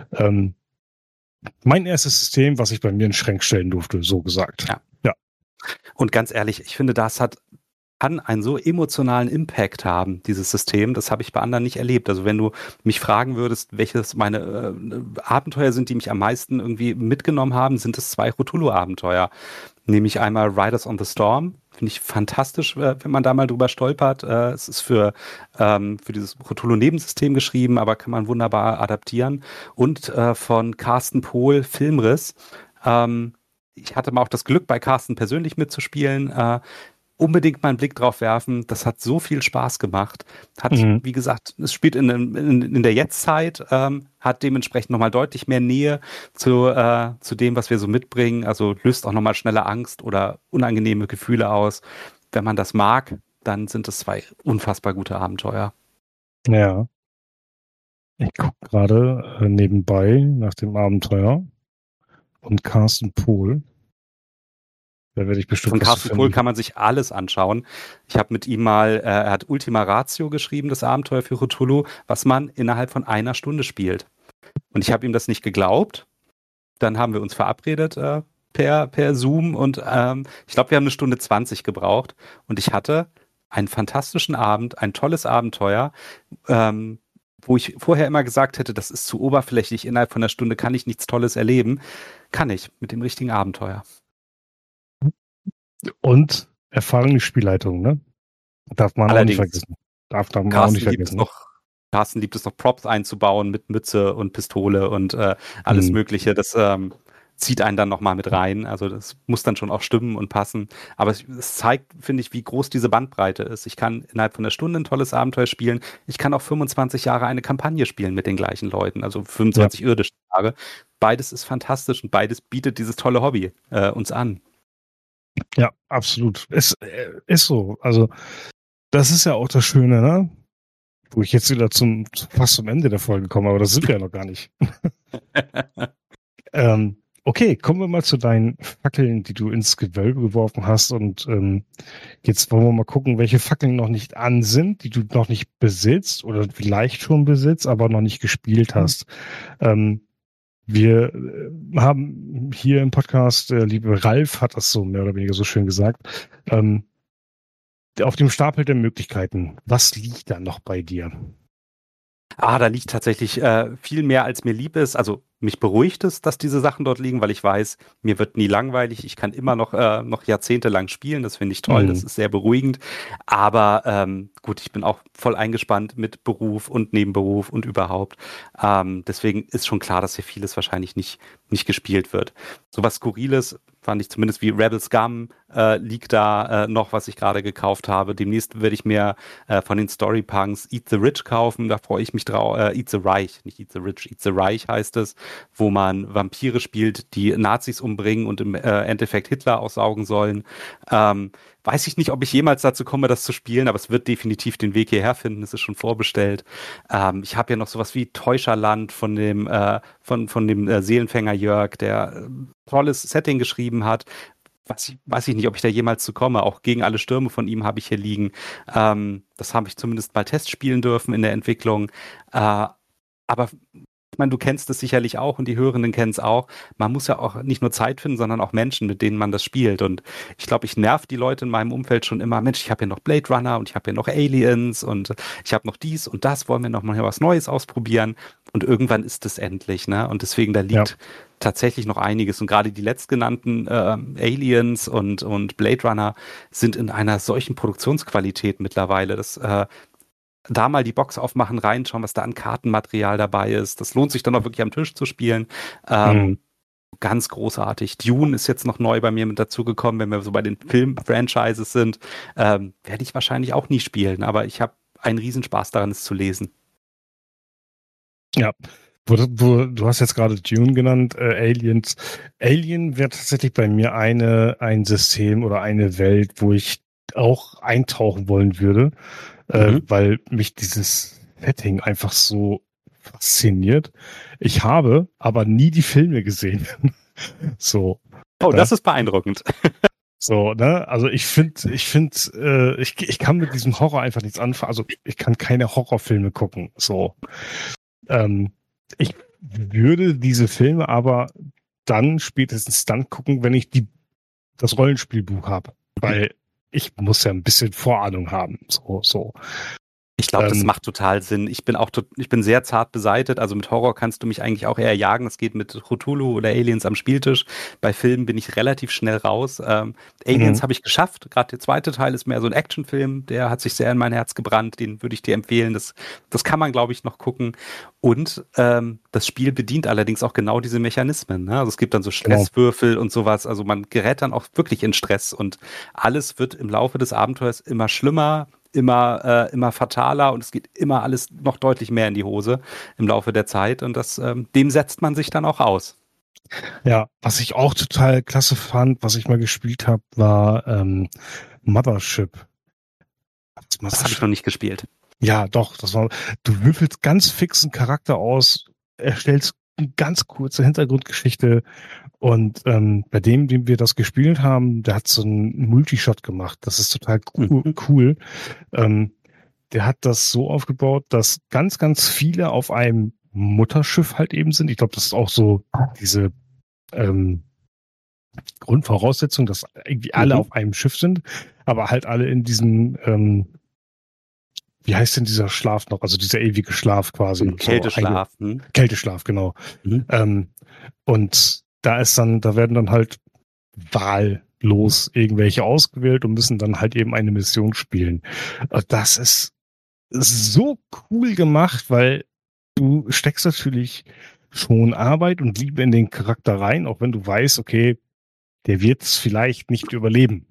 mein erstes System, was ich bei mir in den Schrank stellen durfte, so gesagt. Ja. Ja. Und ganz ehrlich, ich finde, kann einen so emotionalen Impact haben, dieses System. Das habe ich bei anderen nicht erlebt. Also wenn du mich fragen würdest, welches meine Abenteuer sind, die mich am meisten irgendwie mitgenommen haben, sind es 2 Cthulhu-Abenteuer. Nämlich einmal Riders on the Storm. Finde ich fantastisch, wenn man da mal drüber stolpert. Es ist für dieses Cthulhu-Nebensystem geschrieben, aber kann man wunderbar adaptieren. Und von Carsten Pohl, Filmriss. Ich hatte mal auch das Glück, bei Carsten persönlich mitzuspielen. Unbedingt mal einen Blick drauf werfen. Das hat so viel Spaß gemacht. Wie gesagt, es spielt in der Jetztzeit, hat dementsprechend nochmal deutlich mehr Nähe zu dem, was wir so mitbringen. Also löst auch nochmal schneller Angst oder unangenehme Gefühle aus. Wenn man das mag, dann sind es 2 unfassbar gute Abenteuer. Ja. Ich gucke gerade nebenbei nach dem Abenteuer und Carsten Pohl. Da werde ich bestimmt Von Carsten Pohl kann man sich alles anschauen. Ich habe mit ihm mal, er hat Ultima Ratio geschrieben, das Abenteuer für Cthulhu, was man innerhalb von 1 Stunde spielt. Und ich habe ihm das nicht geglaubt. Dann haben wir uns verabredet per Zoom und ich glaube, wir haben 1 Stunde 20 gebraucht. Und ich hatte einen fantastischen Abend, ein tolles Abenteuer, wo ich vorher immer gesagt hätte, das ist zu oberflächlich, innerhalb von 1 Stunde kann ich nichts Tolles erleben. Kann ich mit dem richtigen Abenteuer. Und erfahrene Spielleitung, ne? Darf man Allerdings auch nicht vergessen. Carsten liebt es noch, Props einzubauen mit Mütze und Pistole und alles Mögliche. Das zieht einen dann nochmal mit rein. Also das muss dann schon auch stimmen und passen. Aber es zeigt, finde ich, wie groß diese Bandbreite ist. Ich kann innerhalb von 1 Stunde ein tolles Abenteuer spielen. Ich kann auch 25 Jahre eine Kampagne spielen mit den gleichen Leuten. Also 25 irdische Jahre. Beides ist fantastisch und beides bietet dieses tolle Hobby uns an. Ja, absolut. Es ist so. Also, das ist ja auch das Schöne, ne? Wo ich jetzt wieder fast zum Ende der Folge komme, aber das sind wir ja noch gar nicht. Okay, kommen wir mal zu deinen Fackeln, die du ins Gewölbe geworfen hast. Und jetzt wollen wir mal gucken, welche Fackeln noch nicht an sind, die du noch nicht besitzt oder vielleicht schon besitzt, aber noch nicht gespielt hast. Wir haben hier im Podcast, liebe Ralf hat das so mehr oder weniger so schön gesagt, auf dem Stapel der Möglichkeiten, was liegt da noch bei dir? Da liegt tatsächlich viel mehr, als mir lieb ist. Also mich beruhigt es, dass diese Sachen dort liegen, weil ich weiß, mir wird nie langweilig. Ich kann immer noch jahrzehntelang spielen. Das finde ich toll. Das ist sehr beruhigend. Aber gut, ich bin auch voll eingespannt mit Beruf und Nebenberuf und überhaupt. Deswegen ist schon klar, dass hier vieles wahrscheinlich nicht gespielt wird. So was Skurriles fand ich zumindest wie Rebel Scum liegt da noch, was ich gerade gekauft habe. Demnächst werde ich mir von den Storypunks Eat the Rich kaufen. Da freue ich mich drauf. Eat the Reich, nicht Eat the Rich, Eat the Reich heißt es, wo man Vampire spielt, die Nazis umbringen und im Endeffekt Hitler aussaugen sollen. Weiß ich nicht, ob ich jemals dazu komme, das zu spielen, aber es wird definitiv den Weg hierher finden. Es ist schon vorbestellt. Ich habe ja noch sowas wie Täuscherland von dem Seelenfänger Jörg, der tolles Setting geschrieben hat. Weiß ich nicht, ob ich da jemals zu komme. Auch Gegen alle Stürme von ihm habe ich hier liegen. Das habe ich zumindest mal testspielen dürfen in der Entwicklung. Aber ich meine, du kennst es sicherlich auch und die Hörenden kennen es auch. Man muss ja auch nicht nur Zeit finden, sondern auch Menschen, mit denen man das spielt. Und ich glaube, ich nerv die Leute in meinem Umfeld schon immer. Mensch, ich habe hier noch Blade Runner und ich habe hier noch Aliens und ich habe noch dies und das. Wollen wir noch mal was Neues ausprobieren? Und irgendwann ist es endlich, ne? Und deswegen, da liegt tatsächlich noch einiges. Und gerade die letztgenannten Aliens und Blade Runner sind in einer solchen Produktionsqualität mittlerweile. Das da mal die Box aufmachen, reinschauen, was da an Kartenmaterial dabei ist. Das lohnt sich dann auch wirklich am Tisch zu spielen. Ganz großartig. Dune ist jetzt noch neu bei mir mit dazugekommen, wenn wir so bei den Film-Franchises sind. Werde ich wahrscheinlich auch nie spielen, aber ich habe einen Riesenspaß daran, es zu lesen. Ja, du hast jetzt gerade Dune genannt, Aliens. Alien wäre tatsächlich bei mir ein System oder eine Welt, wo ich auch eintauchen wollen würde, weil mich dieses Setting einfach so fasziniert. Ich habe aber nie die Filme gesehen. So. Oh, das ist beeindruckend. So, ne? Also ich kann mit diesem Horror einfach nichts anfangen. Also ich kann keine Horrorfilme gucken. So. Ich würde diese Filme aber spätestens dann gucken, wenn ich das Rollenspielbuch habe. Weil ich muss ja ein bisschen Vorahnung haben. So. Ich glaube, das macht total Sinn. Ich bin sehr zart beseitet. Also mit Horror kannst du mich eigentlich auch eher jagen. Das geht mit Cthulhu oder Aliens am Spieltisch. Bei Filmen bin ich relativ schnell raus. Aliens habe ich geschafft. Gerade der zweite Teil ist mehr so ein Actionfilm. Der hat sich sehr in mein Herz gebrannt. Den würde ich dir empfehlen. Das kann man, glaube ich, noch gucken. Und das Spiel bedient allerdings auch genau diese Mechanismen. Ne? Also es gibt dann so Stresswürfel und sowas. Also man gerät dann auch wirklich in Stress. Und alles wird im Laufe des Abenteuers immer schlimmer, immer fataler, und es geht immer alles noch deutlich mehr in die Hose im Laufe der Zeit, und dem setzt man sich dann auch aus. Ja, was ich auch total klasse fand, was ich mal gespielt habe, war Mothership. Das habe ich noch nicht gespielt. Ja, doch, du würfelst ganz fix einen Charakter aus, erstellst eine ganz kurze Hintergrundgeschichte. Und bei dem wir das gespielt haben, der hat so einen Multishot gemacht. Das ist total cool. Der hat das so aufgebaut, dass ganz, ganz viele auf einem Mutterschiff halt eben sind. Ich glaube, das ist auch so diese Grundvoraussetzung, dass irgendwie alle auf einem Schiff sind, aber halt alle in diesem wie heißt denn dieser Schlaf noch? Also dieser ewige Schlaf quasi. Kälteschlaf. Kälteschlaf, genau. Und da werden dann halt wahllos irgendwelche ausgewählt und müssen dann halt eben eine Mission spielen. Das ist so cool gemacht, weil du steckst natürlich schon Arbeit und Liebe in den Charakter rein, auch wenn du weißt, okay, der wird es vielleicht nicht überleben.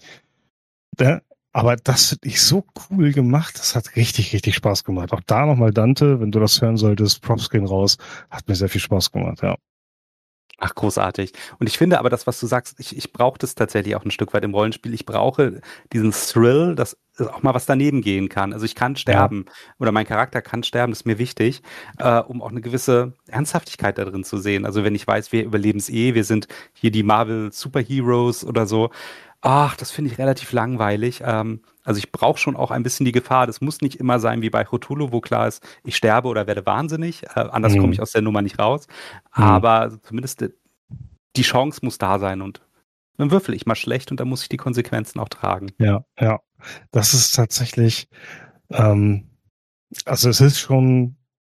Aber das finde ich so cool gemacht. Das hat richtig, richtig Spaß gemacht. Auch da nochmal Dante, wenn du das hören solltest, Props gehen raus. Hat mir sehr viel Spaß gemacht, ja. Ach, großartig. Und ich finde aber das, was du sagst, ich brauche das tatsächlich auch ein Stück weit im Rollenspiel. Ich brauche diesen Thrill, dass auch mal was daneben gehen kann. Also ich kann sterben oder mein Charakter kann sterben, das ist mir wichtig, um auch eine gewisse Ernsthaftigkeit da drin zu sehen. Also wenn ich weiß, wir überleben es wir sind hier die Marvel Superheroes oder so. Ach, das finde ich relativ langweilig. Also ich brauche schon auch ein bisschen die Gefahr. Das muss nicht immer sein wie bei Cthulhu, wo klar ist, ich sterbe oder werde wahnsinnig. Anders komme ich aus der Nummer nicht raus. Aber zumindest die Chance muss da sein, und dann würfel ich mal schlecht und dann muss ich die Konsequenzen auch tragen. Ja. Das ist tatsächlich, also es ist schon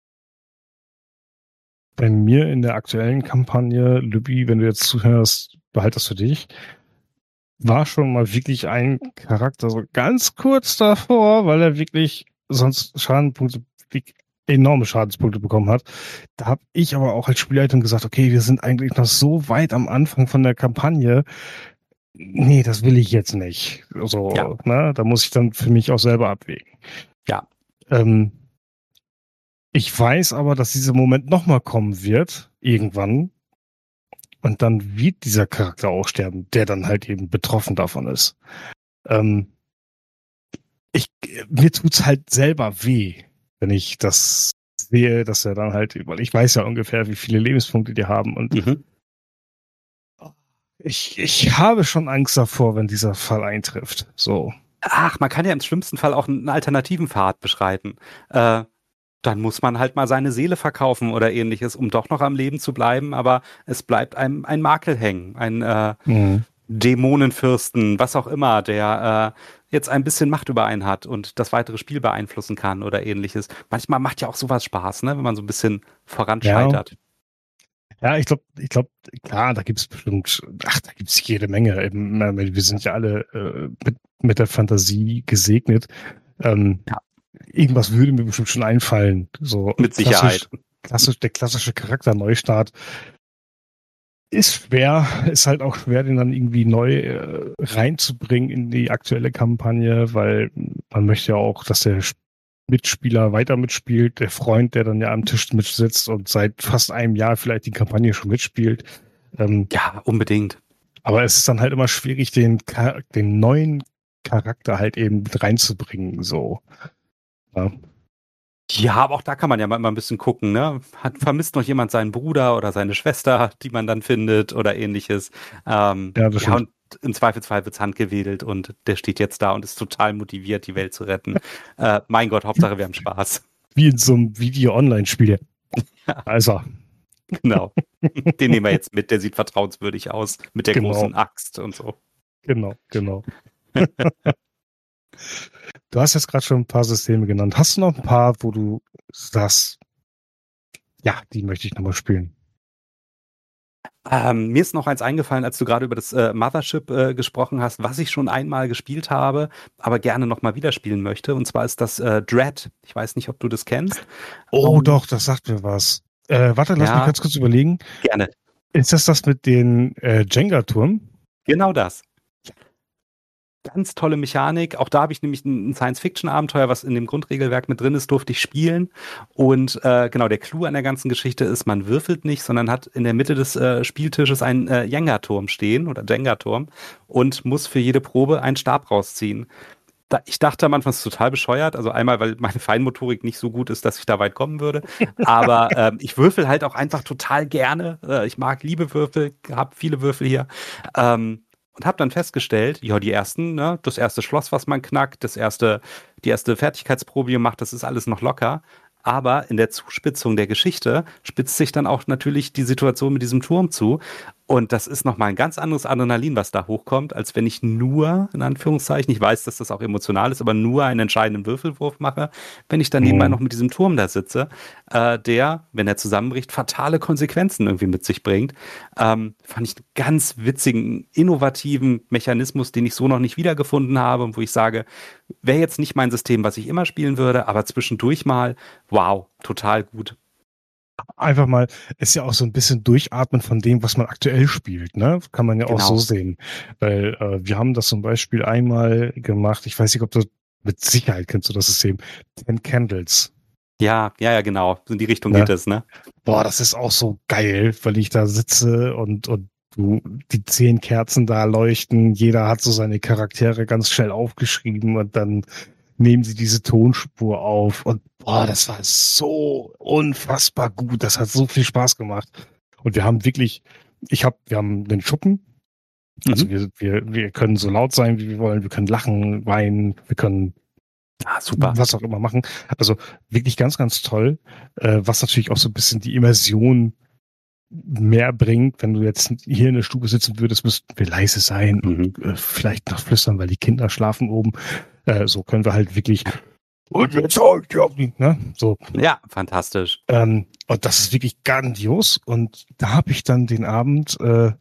bei mir in der aktuellen Kampagne, Lübbi, wenn du jetzt zuhörst, behalt das für dich. War schon mal wirklich ein Charakter so ganz kurz davor, weil er wirklich sonst enorme Schadenspunkte bekommen hat. Da habe ich aber auch als Spielleitung gesagt, okay, wir sind eigentlich noch so weit am Anfang von der Kampagne. Nee, das will ich jetzt nicht. Also, ne, da muss ich dann für mich auch selber abwägen. Ja. Ich weiß aber, dass dieser Moment nochmal kommen wird, irgendwann. Und dann wird dieser Charakter auch sterben, der dann halt eben betroffen davon ist. Mir tut's halt selber weh, wenn ich das sehe, dass er dann halt, weil ich weiß ja ungefähr, wie viele Lebenspunkte die haben, und ich habe schon Angst davor, wenn dieser Fall eintrifft. So. Ach, man kann ja im schlimmsten Fall auch einen alternativen Pfad beschreiten. Dann muss man halt mal seine Seele verkaufen oder ähnliches, um doch noch am Leben zu bleiben, aber es bleibt einem ein Makel hängen, ein Dämonenfürsten, was auch immer, der jetzt ein bisschen Macht über einen hat und das weitere Spiel beeinflussen kann oder ähnliches. Manchmal macht ja auch sowas Spaß, ne, wenn man so ein bisschen voranscheitert. Ja, ich glaube, klar, da gibt's bestimmt, da gibt's jede Menge. Wir sind ja alle mit der Fantasie gesegnet. irgendwas würde mir bestimmt schon einfallen. So Mit Sicherheit. Der klassische Charakterneustart ist schwer, ist halt auch schwer, den dann irgendwie neu reinzubringen in die aktuelle Kampagne, weil man möchte ja auch, dass der Mitspieler weiter mitspielt, der Freund, der dann ja am Tisch mitsitzt und seit fast einem Jahr vielleicht die Kampagne schon mitspielt. Ja, unbedingt. Aber es ist dann halt immer schwierig, den neuen Charakter halt eben mit reinzubringen, so. Ja. Ja, aber auch da kann man ja mal ein bisschen gucken, ne? Vermisst noch jemand seinen Bruder oder seine Schwester, die man dann findet oder ähnliches. Das stimmt. Und im Zweifelsfall wird's handgewedelt und der steht jetzt da und ist total motiviert, die Welt zu retten. Mein Gott, Hauptsache wir haben Spaß. Wie in so einem Video-Online-Spiel. Also. Genau. Den nehmen wir jetzt mit, der sieht vertrauenswürdig aus, mit der großen Axt und so. Genau. Du hast jetzt gerade schon ein paar Systeme genannt. Hast du noch ein paar, wo du sagst, ja, die möchte ich nochmal spielen? Mir ist noch eins eingefallen, als du gerade über das Mothership gesprochen hast, was ich schon einmal gespielt habe, aber gerne nochmal wieder spielen möchte. Und zwar ist das Dread. Ich weiß nicht, ob du das kennst. Oh, doch, das sagt mir was. Warte, lass mich ganz kurz überlegen. Gerne. Ist das mit den Jenga-Turm? Genau das. Ganz tolle Mechanik. Auch da habe ich nämlich ein Science-Fiction-Abenteuer, was in dem Grundregelwerk mit drin ist, durfte ich spielen. Und genau, der Clou an der ganzen Geschichte ist, man würfelt nicht, sondern hat in der Mitte des Spieltisches einen Jenga-Turm stehen oder Jenga-Turm und muss für jede Probe einen Stab rausziehen. Ich dachte am Anfang, es ist total bescheuert. Also einmal, weil meine Feinmotorik nicht so gut ist, dass ich da weit kommen würde. Aber ich würfel halt auch einfach total gerne. Ich liebe Würfel, habe viele Würfel hier. Und habe dann festgestellt, ja, das erste Schloss, was man knackt, die erste Fertigkeitsprobe gemacht, das ist alles noch locker. Aber in der Zuspitzung der Geschichte spitzt sich dann auch natürlich die Situation mit diesem Turm zu. Und das ist nochmal ein ganz anderes Adrenalin, was da hochkommt, als wenn ich nur, in Anführungszeichen, ich weiß, dass das auch emotional ist, aber nur einen entscheidenden Würfelwurf mache, wenn ich dann nebenbei noch mit diesem Turm da sitze, der, wenn er zusammenbricht, fatale Konsequenzen irgendwie mit sich bringt. Fand ich einen ganz witzigen, innovativen Mechanismus, den ich so noch nicht wiedergefunden habe und wo ich sage, wäre jetzt nicht mein System, was ich immer spielen würde, aber zwischendurch mal, wow, total gut. Einfach mal, ist ja auch so ein bisschen Durchatmen von dem, was man aktuell spielt, ne? Kann man ja auch so sehen. Weil wir haben das zum Beispiel einmal gemacht, ich weiß nicht, ob du, mit Sicherheit kennst du das System, 10 Candles. Ja, genau. In die Richtung geht es, ne? Boah, das ist auch so geil, weil ich da sitze und die 10 Kerzen da leuchten, jeder hat so seine Charaktere ganz schnell aufgeschrieben und dann nehmen sie diese Tonspur auf und boah, das war so unfassbar gut. Das hat so viel Spaß gemacht. Und wir haben wirklich, wir haben den Schuppen. Also wir können so laut sein, wie wir wollen. Wir können lachen, weinen, wir können super. Was auch immer machen. Also wirklich ganz, ganz toll. Was natürlich auch so ein bisschen die Immersion mehr bringt. Wenn du jetzt hier in der Stube sitzen würdest, müssten wir leise sein und vielleicht noch flüstern, weil die Kinder schlafen oben. So können wir halt wirklich und jetzt ne? So. Ja, fantastisch. Und das ist wirklich grandios. Und da habe ich dann den Abend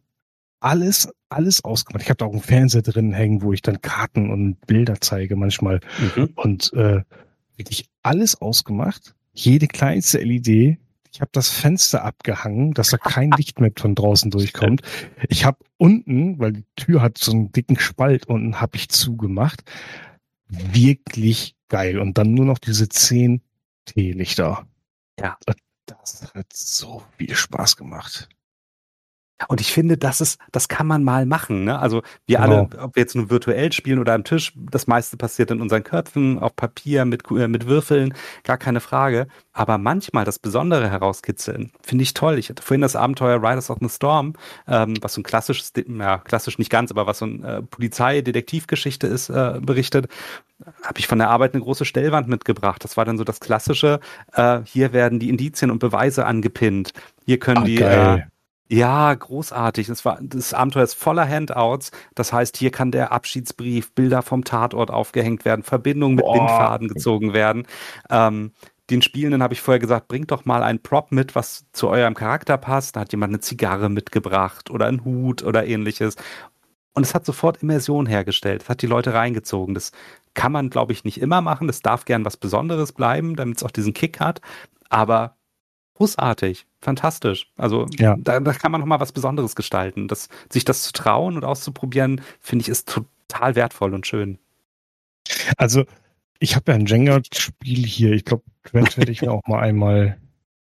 alles ausgemacht. Ich habe da auch einen Fernseher drin hängen, wo ich dann Karten und Bilder zeige manchmal. Und wirklich alles ausgemacht. Jede kleinste LED. Ich habe das Fenster abgehangen, dass da kein Licht mehr von draußen durchkommt. Ich habe unten, weil die Tür hat so einen dicken Spalt unten, habe ich zugemacht. Wirklich geil. Und dann nur noch diese 10 Teelichter. Ja. Das hat so viel Spaß gemacht. Und ich finde, das kann man mal machen, ne? Also wir alle, ob wir jetzt nur virtuell spielen oder am Tisch, das meiste passiert in unseren Köpfen, auf Papier, mit Würfeln, gar keine Frage. Aber manchmal das Besondere herauskitzeln, finde ich toll. Ich hatte vorhin das Abenteuer Riders of the Storm, was so ein klassisches, klassisch nicht ganz, aber was so eine Polizei-Detektivgeschichte ist, berichtet. Habe ich von der Arbeit eine große Stellwand mitgebracht. Das war dann so das Klassische. Hier werden die Indizien und Beweise angepinnt. Hier können ja, großartig. Das Abenteuer ist voller Handouts. Das heißt, hier kann der Abschiedsbrief, Bilder vom Tatort aufgehängt werden, Verbindungen mit Bindfaden gezogen werden. Den Spielenden habe ich vorher gesagt, bringt doch mal einen Prop mit, was zu eurem Charakter passt. Da hat jemand eine Zigarre mitgebracht oder einen Hut oder ähnliches. Und es hat sofort Immersion hergestellt. Es hat die Leute reingezogen. Das Kann man, glaube ich, nicht immer machen. Es darf gern was Besonderes bleiben, damit es auch diesen Kick hat. Aber großartig, fantastisch. Also Ja. da kann man noch mal was Besonderes gestalten. Sich das zu trauen und auszuprobieren, finde ich, ist total wertvoll und schön. Also, ich habe ja ein Jenga-Spiel hier. Ich glaube, Gwent werde ich mir auch mal einmal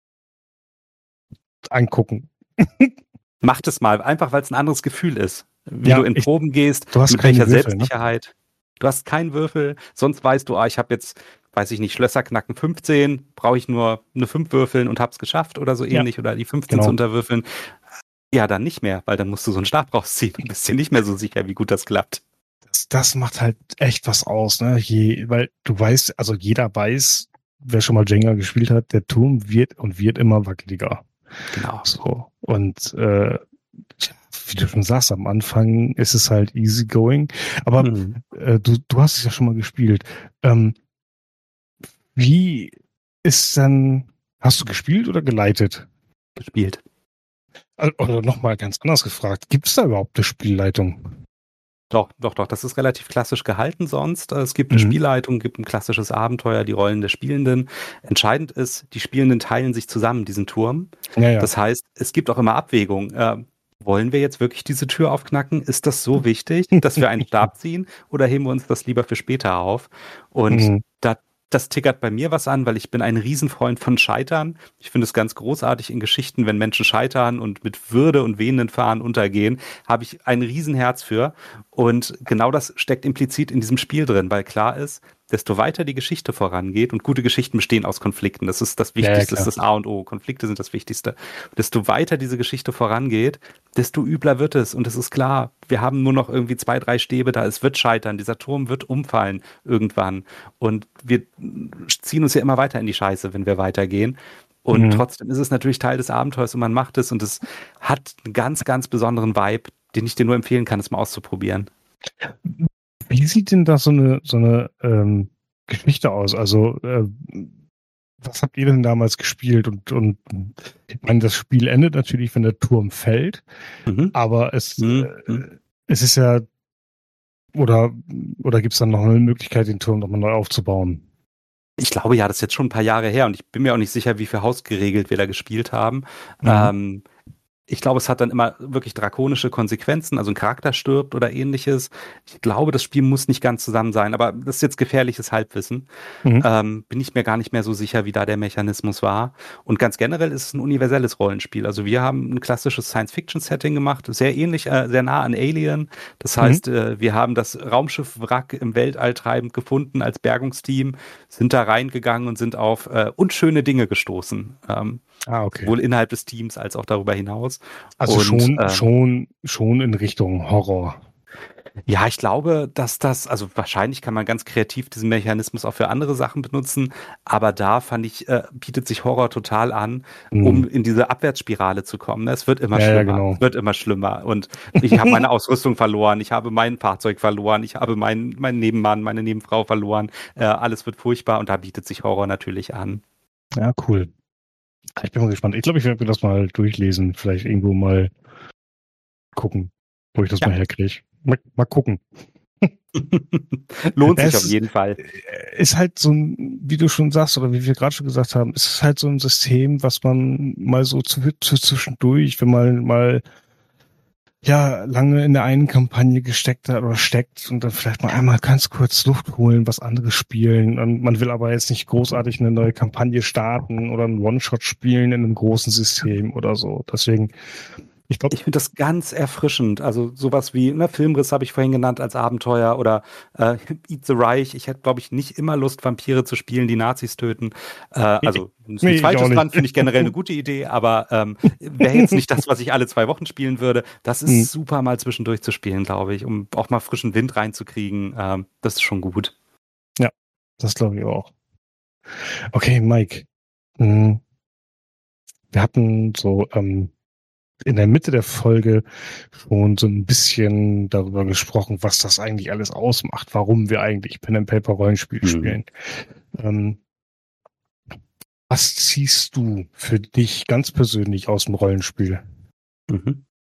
angucken. Mach das mal, einfach weil es ein anderes Gefühl ist. Wie Ja, du in Proben gehst, du hast mit keine welcher Würfel, ne? Selbstsicherheit. Du hast keinen Würfel, sonst weißt du, ich habe jetzt, weiß ich nicht, Schlösser knacken 15, brauche ich nur eine 5 würfeln und hab's geschafft oder so Ja, ähnlich oder die 15 genau. zu unterwürfeln. Ja, dann nicht mehr, weil dann musst du so einen Stab rausziehen und bist dir nicht mehr so sicher, wie gut das klappt. Das macht halt echt was aus, ne? Weil du weißt, also jeder weiß, wer schon mal Jenga gespielt hat, der Turm wird immer wackeliger. Genau. So. Und wie du schon sagst, am Anfang ist es halt easy going. Aber du hast es ja schon mal gespielt. Wie ist dann, hast du gespielt oder geleitet? Gespielt. Oder nochmal ganz anders gefragt, gibt es da überhaupt eine Spielleitung? Doch. Das ist relativ klassisch gehalten sonst. Es gibt eine Spielleitung, gibt ein klassisches Abenteuer, die Rollen der Spielenden. Entscheidend ist, die Spielenden teilen sich zusammen diesen Turm. Ja. Das heißt, es gibt auch immer Abwägung. Wollen wir jetzt wirklich diese Tür aufknacken? Ist das so wichtig, dass wir einen Stab ziehen oder heben wir uns das lieber für später auf? Und das tickert bei mir was an, weil ich bin ein Riesenfreund von Scheitern. Ich finde es ganz großartig in Geschichten, wenn Menschen scheitern und mit Würde und wehenden Fahnen untergehen, habe ich ein Riesenherz für. Und genau das steckt implizit in diesem Spiel drin, weil klar ist, desto weiter die Geschichte vorangeht, und gute Geschichten bestehen aus Konflikten, das ist das Wichtigste, das ist das A und O, Konflikte sind das Wichtigste. Desto weiter diese Geschichte vorangeht, desto übler wird es, und es ist klar, wir haben nur noch irgendwie 2, 3 Stäbe da, es wird scheitern, dieser Turm wird umfallen irgendwann, und wir ziehen uns ja immer weiter in die Scheiße, wenn wir weitergehen. Und trotzdem ist es natürlich Teil des Abenteuers und man macht es, und es hat einen ganz, ganz besonderen Vibe, den ich dir nur empfehlen kann, es mal auszuprobieren. Wie sieht denn da so eine Geschichte aus? Also, was habt ihr denn damals gespielt? Und ich meine, das Spiel endet natürlich, wenn der Turm fällt, aber es ist ja, oder gibt es dann noch eine Möglichkeit, den Turm nochmal neu aufzubauen? Ich glaube ja, das ist jetzt schon ein paar Jahre her, und ich bin mir auch nicht sicher, wie viel hausgeregelt wir da gespielt haben. Ich glaube, es hat dann immer wirklich drakonische Konsequenzen, also ein Charakter stirbt oder ähnliches. Ich glaube, das Spiel muss nicht ganz zusammen sein, aber das ist jetzt gefährliches Halbwissen. Bin ich mir gar nicht mehr so sicher, wie da der Mechanismus war. Und ganz generell ist es ein universelles Rollenspiel. Also wir haben ein klassisches Science-Fiction-Setting gemacht, sehr ähnlich, sehr nah an Alien. Das heißt, wir haben das Raumschiff Wrack im Weltall treibend gefunden als Bergungsteam, sind da reingegangen und sind auf unschöne Dinge gestoßen. Okay. Sowohl innerhalb des Teams als auch darüber hinaus. Also schon in Richtung Horror. Ja, ich glaube, dass also wahrscheinlich kann man ganz kreativ diesen Mechanismus auch für andere Sachen benutzen, aber da fand ich, bietet sich Horror total an, um in diese Abwärtsspirale zu kommen. Es wird immer schlimmer, ja, genau. Es wird immer schlimmer, und ich habe meine Ausrüstung verloren, ich habe mein Fahrzeug verloren, ich habe meinen Nebenmann, meine Nebenfrau verloren, alles wird furchtbar, und da bietet sich Horror natürlich an. Ja, cool. Ich bin mal gespannt. Ich glaube, ich werde mir das mal durchlesen. Vielleicht irgendwo mal gucken, wo ich das mal herkriege. Mal gucken. Lohnt sich auf jeden Fall. Ist halt so ein, wie du schon sagst, oder wie wir gerade schon gesagt haben, ist halt so ein System, was man mal so zwischendurch, wenn man mal lange in der einen Kampagne gesteckt hat oder steckt, und dann vielleicht mal einmal ganz kurz Luft holen, was anderes spielen. Und man will aber jetzt nicht großartig eine neue Kampagne starten oder einen One-Shot spielen in einem großen System oder so. Deswegen, ich finde das ganz erfrischend. Also sowas wie Filmriss habe ich vorhin genannt als Abenteuer, oder Eat the Reich. Ich hätte, glaube ich, nicht immer Lust, Vampire zu spielen, die Nazis töten. Also ein zweites dran finde ich generell eine gute Idee, aber wäre jetzt nicht das, was ich alle 2 Wochen spielen würde. Das ist super, mal zwischendurch zu spielen, glaube ich, um auch mal frischen Wind reinzukriegen. Das ist schon gut. Ja, das glaube ich auch. Okay, Mike. Wir hatten so in der Mitte der Folge schon so ein bisschen darüber gesprochen, was das eigentlich alles ausmacht, warum wir eigentlich Pen-and-Paper-Rollenspiel spielen. Was ziehst du für dich ganz persönlich aus dem Rollenspiel?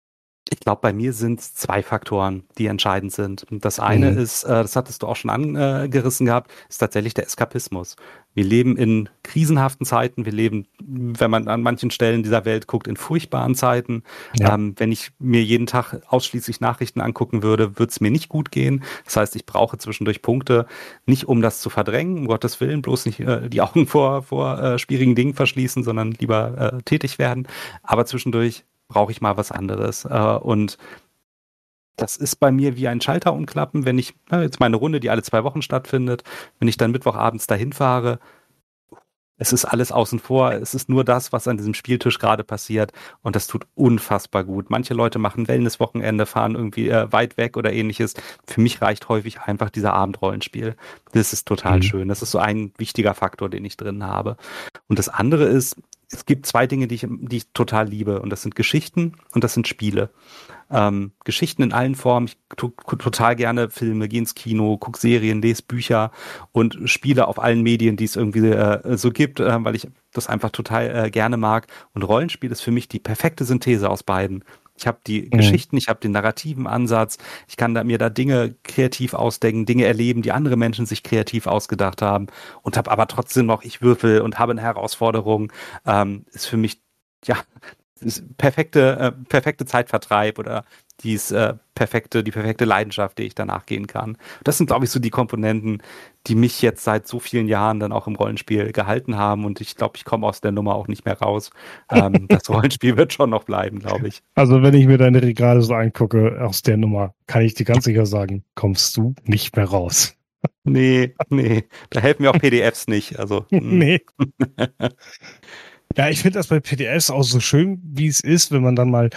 Ich glaube, bei mir sind es 2 Faktoren, die entscheidend sind. Das eine ist, das hattest du auch schon angerissen gehabt, ist tatsächlich der Eskapismus. Wir leben in krisenhaften Zeiten, wir leben, wenn man an manchen Stellen dieser Welt guckt, in furchtbaren Zeiten. Ja. Wenn ich mir jeden Tag ausschließlich Nachrichten angucken würde, würde es mir nicht gut gehen. Das heißt, ich brauche zwischendurch Punkte, nicht um das zu verdrängen, um Gottes Willen, bloß nicht die Augen vor schwierigen Dingen verschließen, sondern lieber tätig werden. Aber zwischendurch brauche ich mal was anderes. Und das ist bei mir wie ein Schalter umklappen, wenn ich, jetzt meine Runde, die alle 2 Wochen stattfindet, wenn ich dann Mittwochabends dahin fahre, es ist alles außen vor, es ist nur das, was an diesem Spieltisch gerade passiert und das tut unfassbar gut. Manche Leute machen Wellnesswochenende, fahren irgendwie weit weg oder ähnliches. Für mich reicht häufig einfach dieser Abendrollenspiel. Das ist total schön. Das ist so ein wichtiger Faktor, den ich drin habe. Und das andere ist, es gibt 2 Dinge, die ich total liebe und das sind Geschichten und das sind Spiele. Geschichten in allen Formen. Ich gucke total gerne Filme, gehe ins Kino, gucke Serien, lese Bücher und spiele auf allen Medien, die es irgendwie so gibt, weil ich das einfach total gerne mag. Und Rollenspiel ist für mich die perfekte Synthese aus beiden. Ich habe die Geschichten, ich habe den narrativen Ansatz, ich kann mir da Dinge kreativ ausdenken, Dinge erleben, die andere Menschen sich kreativ ausgedacht haben und habe aber trotzdem noch, ich würfel und habe eine Herausforderung. Ist für mich, ja, ist perfekte Zeitvertreib oder die perfekte Leidenschaft, die ich danach gehen kann. Das sind, glaube ich, so die Komponenten, die mich jetzt seit so vielen Jahren dann auch im Rollenspiel gehalten haben und ich glaube, ich komme aus der Nummer auch nicht mehr raus. Das Rollenspiel wird schon noch bleiben, glaube ich. Also wenn ich mir deine Regale so angucke, aus der Nummer, kann ich dir ganz sicher sagen, kommst du nicht mehr raus. Nee, da helfen mir auch PDFs nicht. Also, nee. Ja, ich finde das bei PDFs auch so schön, wie es ist, wenn man dann mal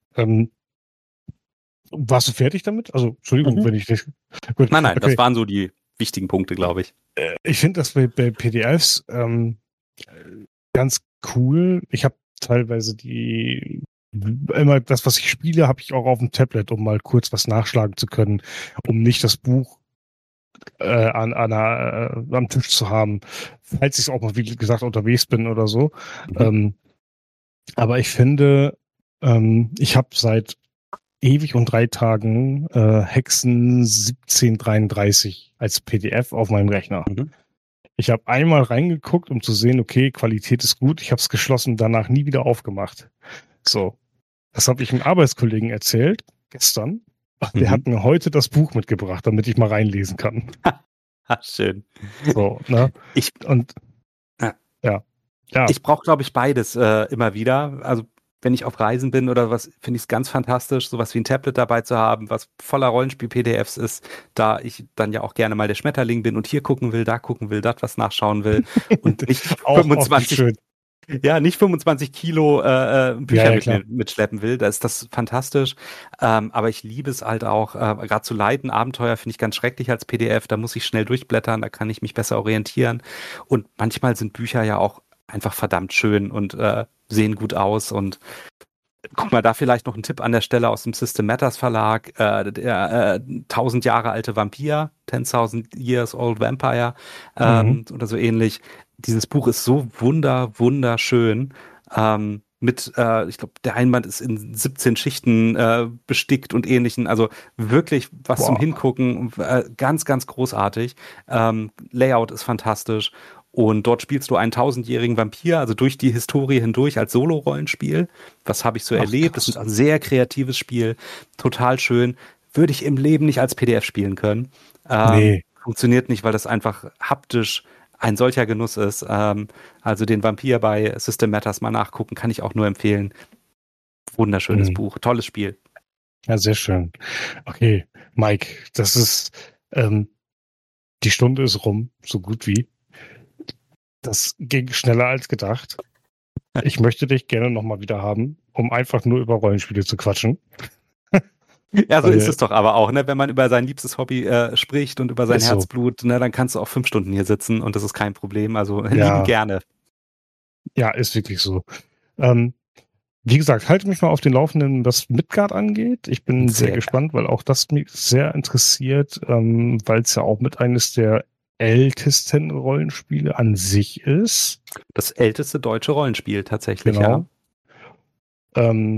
warst du fertig damit? Also, Entschuldigung, wenn ich nicht. Gut. Nein, okay. Das waren so die wichtigen Punkte, glaube ich. Ich finde das bei PDFs ganz cool. Ich habe teilweise immer das, was ich spiele, habe ich auch auf dem Tablet, um mal kurz was nachschlagen zu können, um nicht das Buch am Tisch zu haben, falls ich auch mal, wie gesagt, unterwegs bin oder so. Aber ich finde, ich habe seit ewig und 3 Tagen Hexen 1733 als PDF auf meinem Rechner. Ich habe einmal reingeguckt, um zu sehen, okay, Qualität ist gut. Ich habe es geschlossen, danach nie wieder aufgemacht. So, das habe ich einem Arbeitskollegen erzählt, gestern. Der hat mir heute das Buch mitgebracht, damit ich mal reinlesen kann. Schön. So, ne? Ja. Ich brauche, glaube ich, beides immer wieder. Also wenn ich auf Reisen bin oder was, finde ich es ganz fantastisch, sowas wie ein Tablet dabei zu haben, was voller Rollenspiel-PDFs ist, da ich dann ja auch gerne mal der Schmetterling bin und hier gucken will, da gucken will, das was nachschauen will und nicht 25 nicht 25 Kilo Bücher mitschleppen will, da ist das fantastisch. Aber ich liebe es halt auch, gerade zu leiten. Abenteuer finde ich ganz schrecklich als PDF, da muss ich schnell durchblättern, da kann ich mich besser orientieren. Und manchmal sind Bücher ja auch einfach verdammt schön und sehen gut aus. Und guck mal, da vielleicht noch ein Tipp an der Stelle aus dem System Matters Verlag, der 1000 Jahre alte Vampir, 10.000 Years Old Vampire oder so ähnlich. Dieses Buch ist so wunderschön. Ich glaube, der Einband ist in 17 Schichten bestickt und ähnlichen. Also wirklich was zum Hingucken. Ganz großartig. Layout ist fantastisch. Und dort spielst du einen 1000-jährigen Vampir, also durch die Historie hindurch als Solo-Rollenspiel. Was habe ich so erlebt? Das ist ein sehr kreatives Spiel. Total schön. Würde ich im Leben nicht als PDF spielen können. Funktioniert nicht, weil das einfach haptisch ein solcher Genuss ist. Also den Vampir bei System Matters mal nachgucken, kann ich auch nur empfehlen. Wunderschönes Buch, tolles Spiel. Ja, sehr schön. Okay, Mike, das ist die Stunde ist rum, so gut wie. Das ging schneller als gedacht. Ich möchte dich gerne nochmal wieder haben, um einfach nur über Rollenspiele zu quatschen. Ja, so ist es doch aber auch, ne? Wenn man über sein liebstes Hobby spricht und über sein Herzblut, ne, dann kannst du auch 5 Stunden hier sitzen und das ist kein Problem. Also lieben gerne. Ja, ist wirklich so. Wie gesagt, halte mich mal auf den Laufenden, was Midgard angeht. Ich bin sehr gespannt, weil auch das mich sehr interessiert, weil es ja auch mit eines der ältesten Rollenspiele an sich ist. Das älteste deutsche Rollenspiel tatsächlich, ja.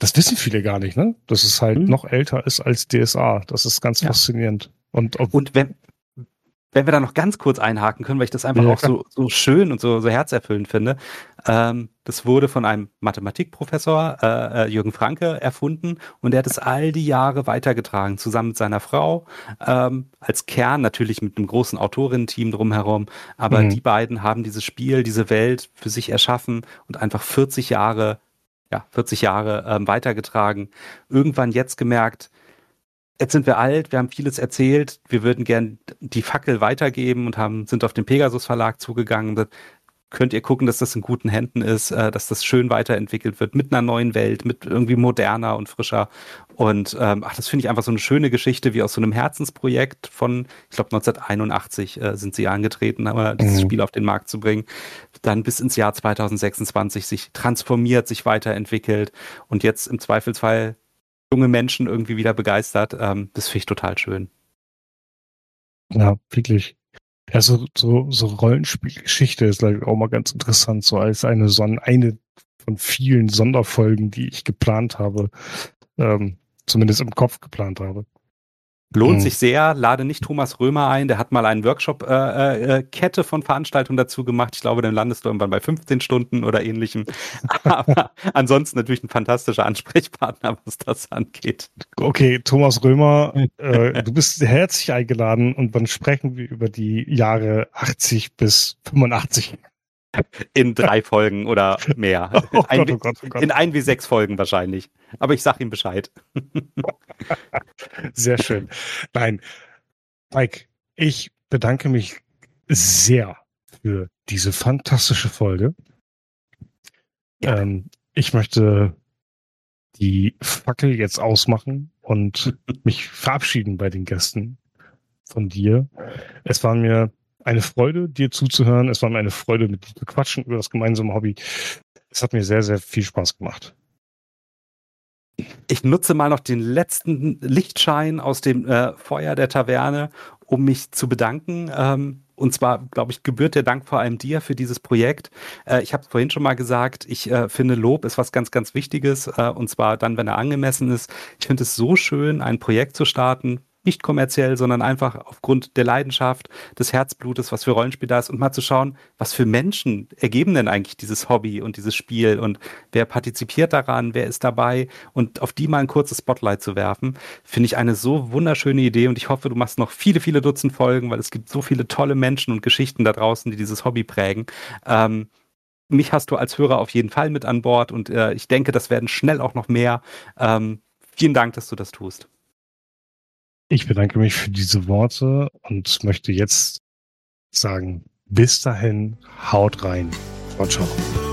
das wissen viele gar nicht, ne? Dass es halt noch älter ist als DSA. Das ist ganz faszinierend. Und wenn wir da noch ganz kurz einhaken können, weil ich das einfach auch so schön und so herzerfüllend finde. Das wurde von einem Mathematikprofessor, Jürgen Franke, erfunden und er hat es all die Jahre weitergetragen, zusammen mit seiner Frau, als Kern natürlich mit einem großen Autorinnen-Team drumherum, aber die beiden haben dieses Spiel, diese Welt für sich erschaffen und einfach 40 Jahre weitergetragen. Irgendwann jetzt gemerkt, jetzt sind wir alt, wir haben vieles erzählt, wir würden gern die Fackel weitergeben und sind auf den Pegasus Verlag zugegangen. Und könnt ihr gucken, dass das in guten Händen ist, dass das schön weiterentwickelt wird mit einer neuen Welt, mit irgendwie moderner und frischer. Und das finde ich einfach so eine schöne Geschichte, wie aus so einem Herzensprojekt von, ich glaube 1981 sind sie angetreten, aber dieses Spiel auf den Markt zu bringen, dann bis ins Jahr 2026 sich transformiert, sich weiterentwickelt und jetzt im Zweifelsfall junge Menschen irgendwie wieder begeistert. Das finde ich total schön. Ja, wirklich. Ja, so Rollenspielgeschichte ist like, auch mal ganz interessant, so als eine von vielen Sonderfolgen, die ich geplant habe, zumindest im Kopf geplant habe. Lohnt sich sehr, lade nicht Thomas Römer ein, der hat mal einen Workshop Kette von Veranstaltungen dazu gemacht. Ich glaube, dann landest du irgendwann bei 15 Stunden oder ähnlichem. Aber ansonsten natürlich ein fantastischer Ansprechpartner, was das angeht. Okay, Thomas Römer, du bist herzlich eingeladen und dann sprechen wir über die Jahre 80 bis 85. In 3 Folgen oder mehr. Oh Gott. In 1 wie 6 Folgen wahrscheinlich. Aber ich sag ihm Bescheid. Sehr schön. Nein, Mike, ich bedanke mich sehr für diese fantastische Folge. Ja. Ich möchte die Fackel jetzt ausmachen und mich verabschieden bei den Gästen von dir. Es war mir eine Freude, dir zuzuhören. Es war mir eine Freude, mit dir zu quatschen über das gemeinsame Hobby. Es hat mir sehr, sehr viel Spaß gemacht. Ich nutze mal noch den letzten Lichtschein aus dem Feuer der Taverne, um mich zu bedanken. Und zwar, glaube ich, gebührt der Dank vor allem dir für dieses Projekt. Ich habe es vorhin schon mal gesagt, ich finde, Lob ist was ganz, ganz Wichtiges. Und zwar dann, wenn er angemessen ist. Ich finde es so schön, ein Projekt zu starten, nicht kommerziell, sondern einfach aufgrund der Leidenschaft, des Herzblutes, was für Rollenspiel da ist und mal zu schauen, was für Menschen ergeben denn eigentlich dieses Hobby und dieses Spiel und wer partizipiert daran, wer ist dabei und auf die mal ein kurzes Spotlight zu werfen, finde ich eine so wunderschöne Idee und ich hoffe, du machst noch viele, viele Dutzend Folgen, weil es gibt so viele tolle Menschen und Geschichten da draußen, die dieses Hobby prägen. Mich hast du als Hörer auf jeden Fall mit an Bord und ich denke, das werden schnell auch noch mehr. Vielen Dank, dass du das tust. Ich bedanke mich für diese Worte und möchte jetzt sagen, bis dahin, haut rein. Ciao, ciao.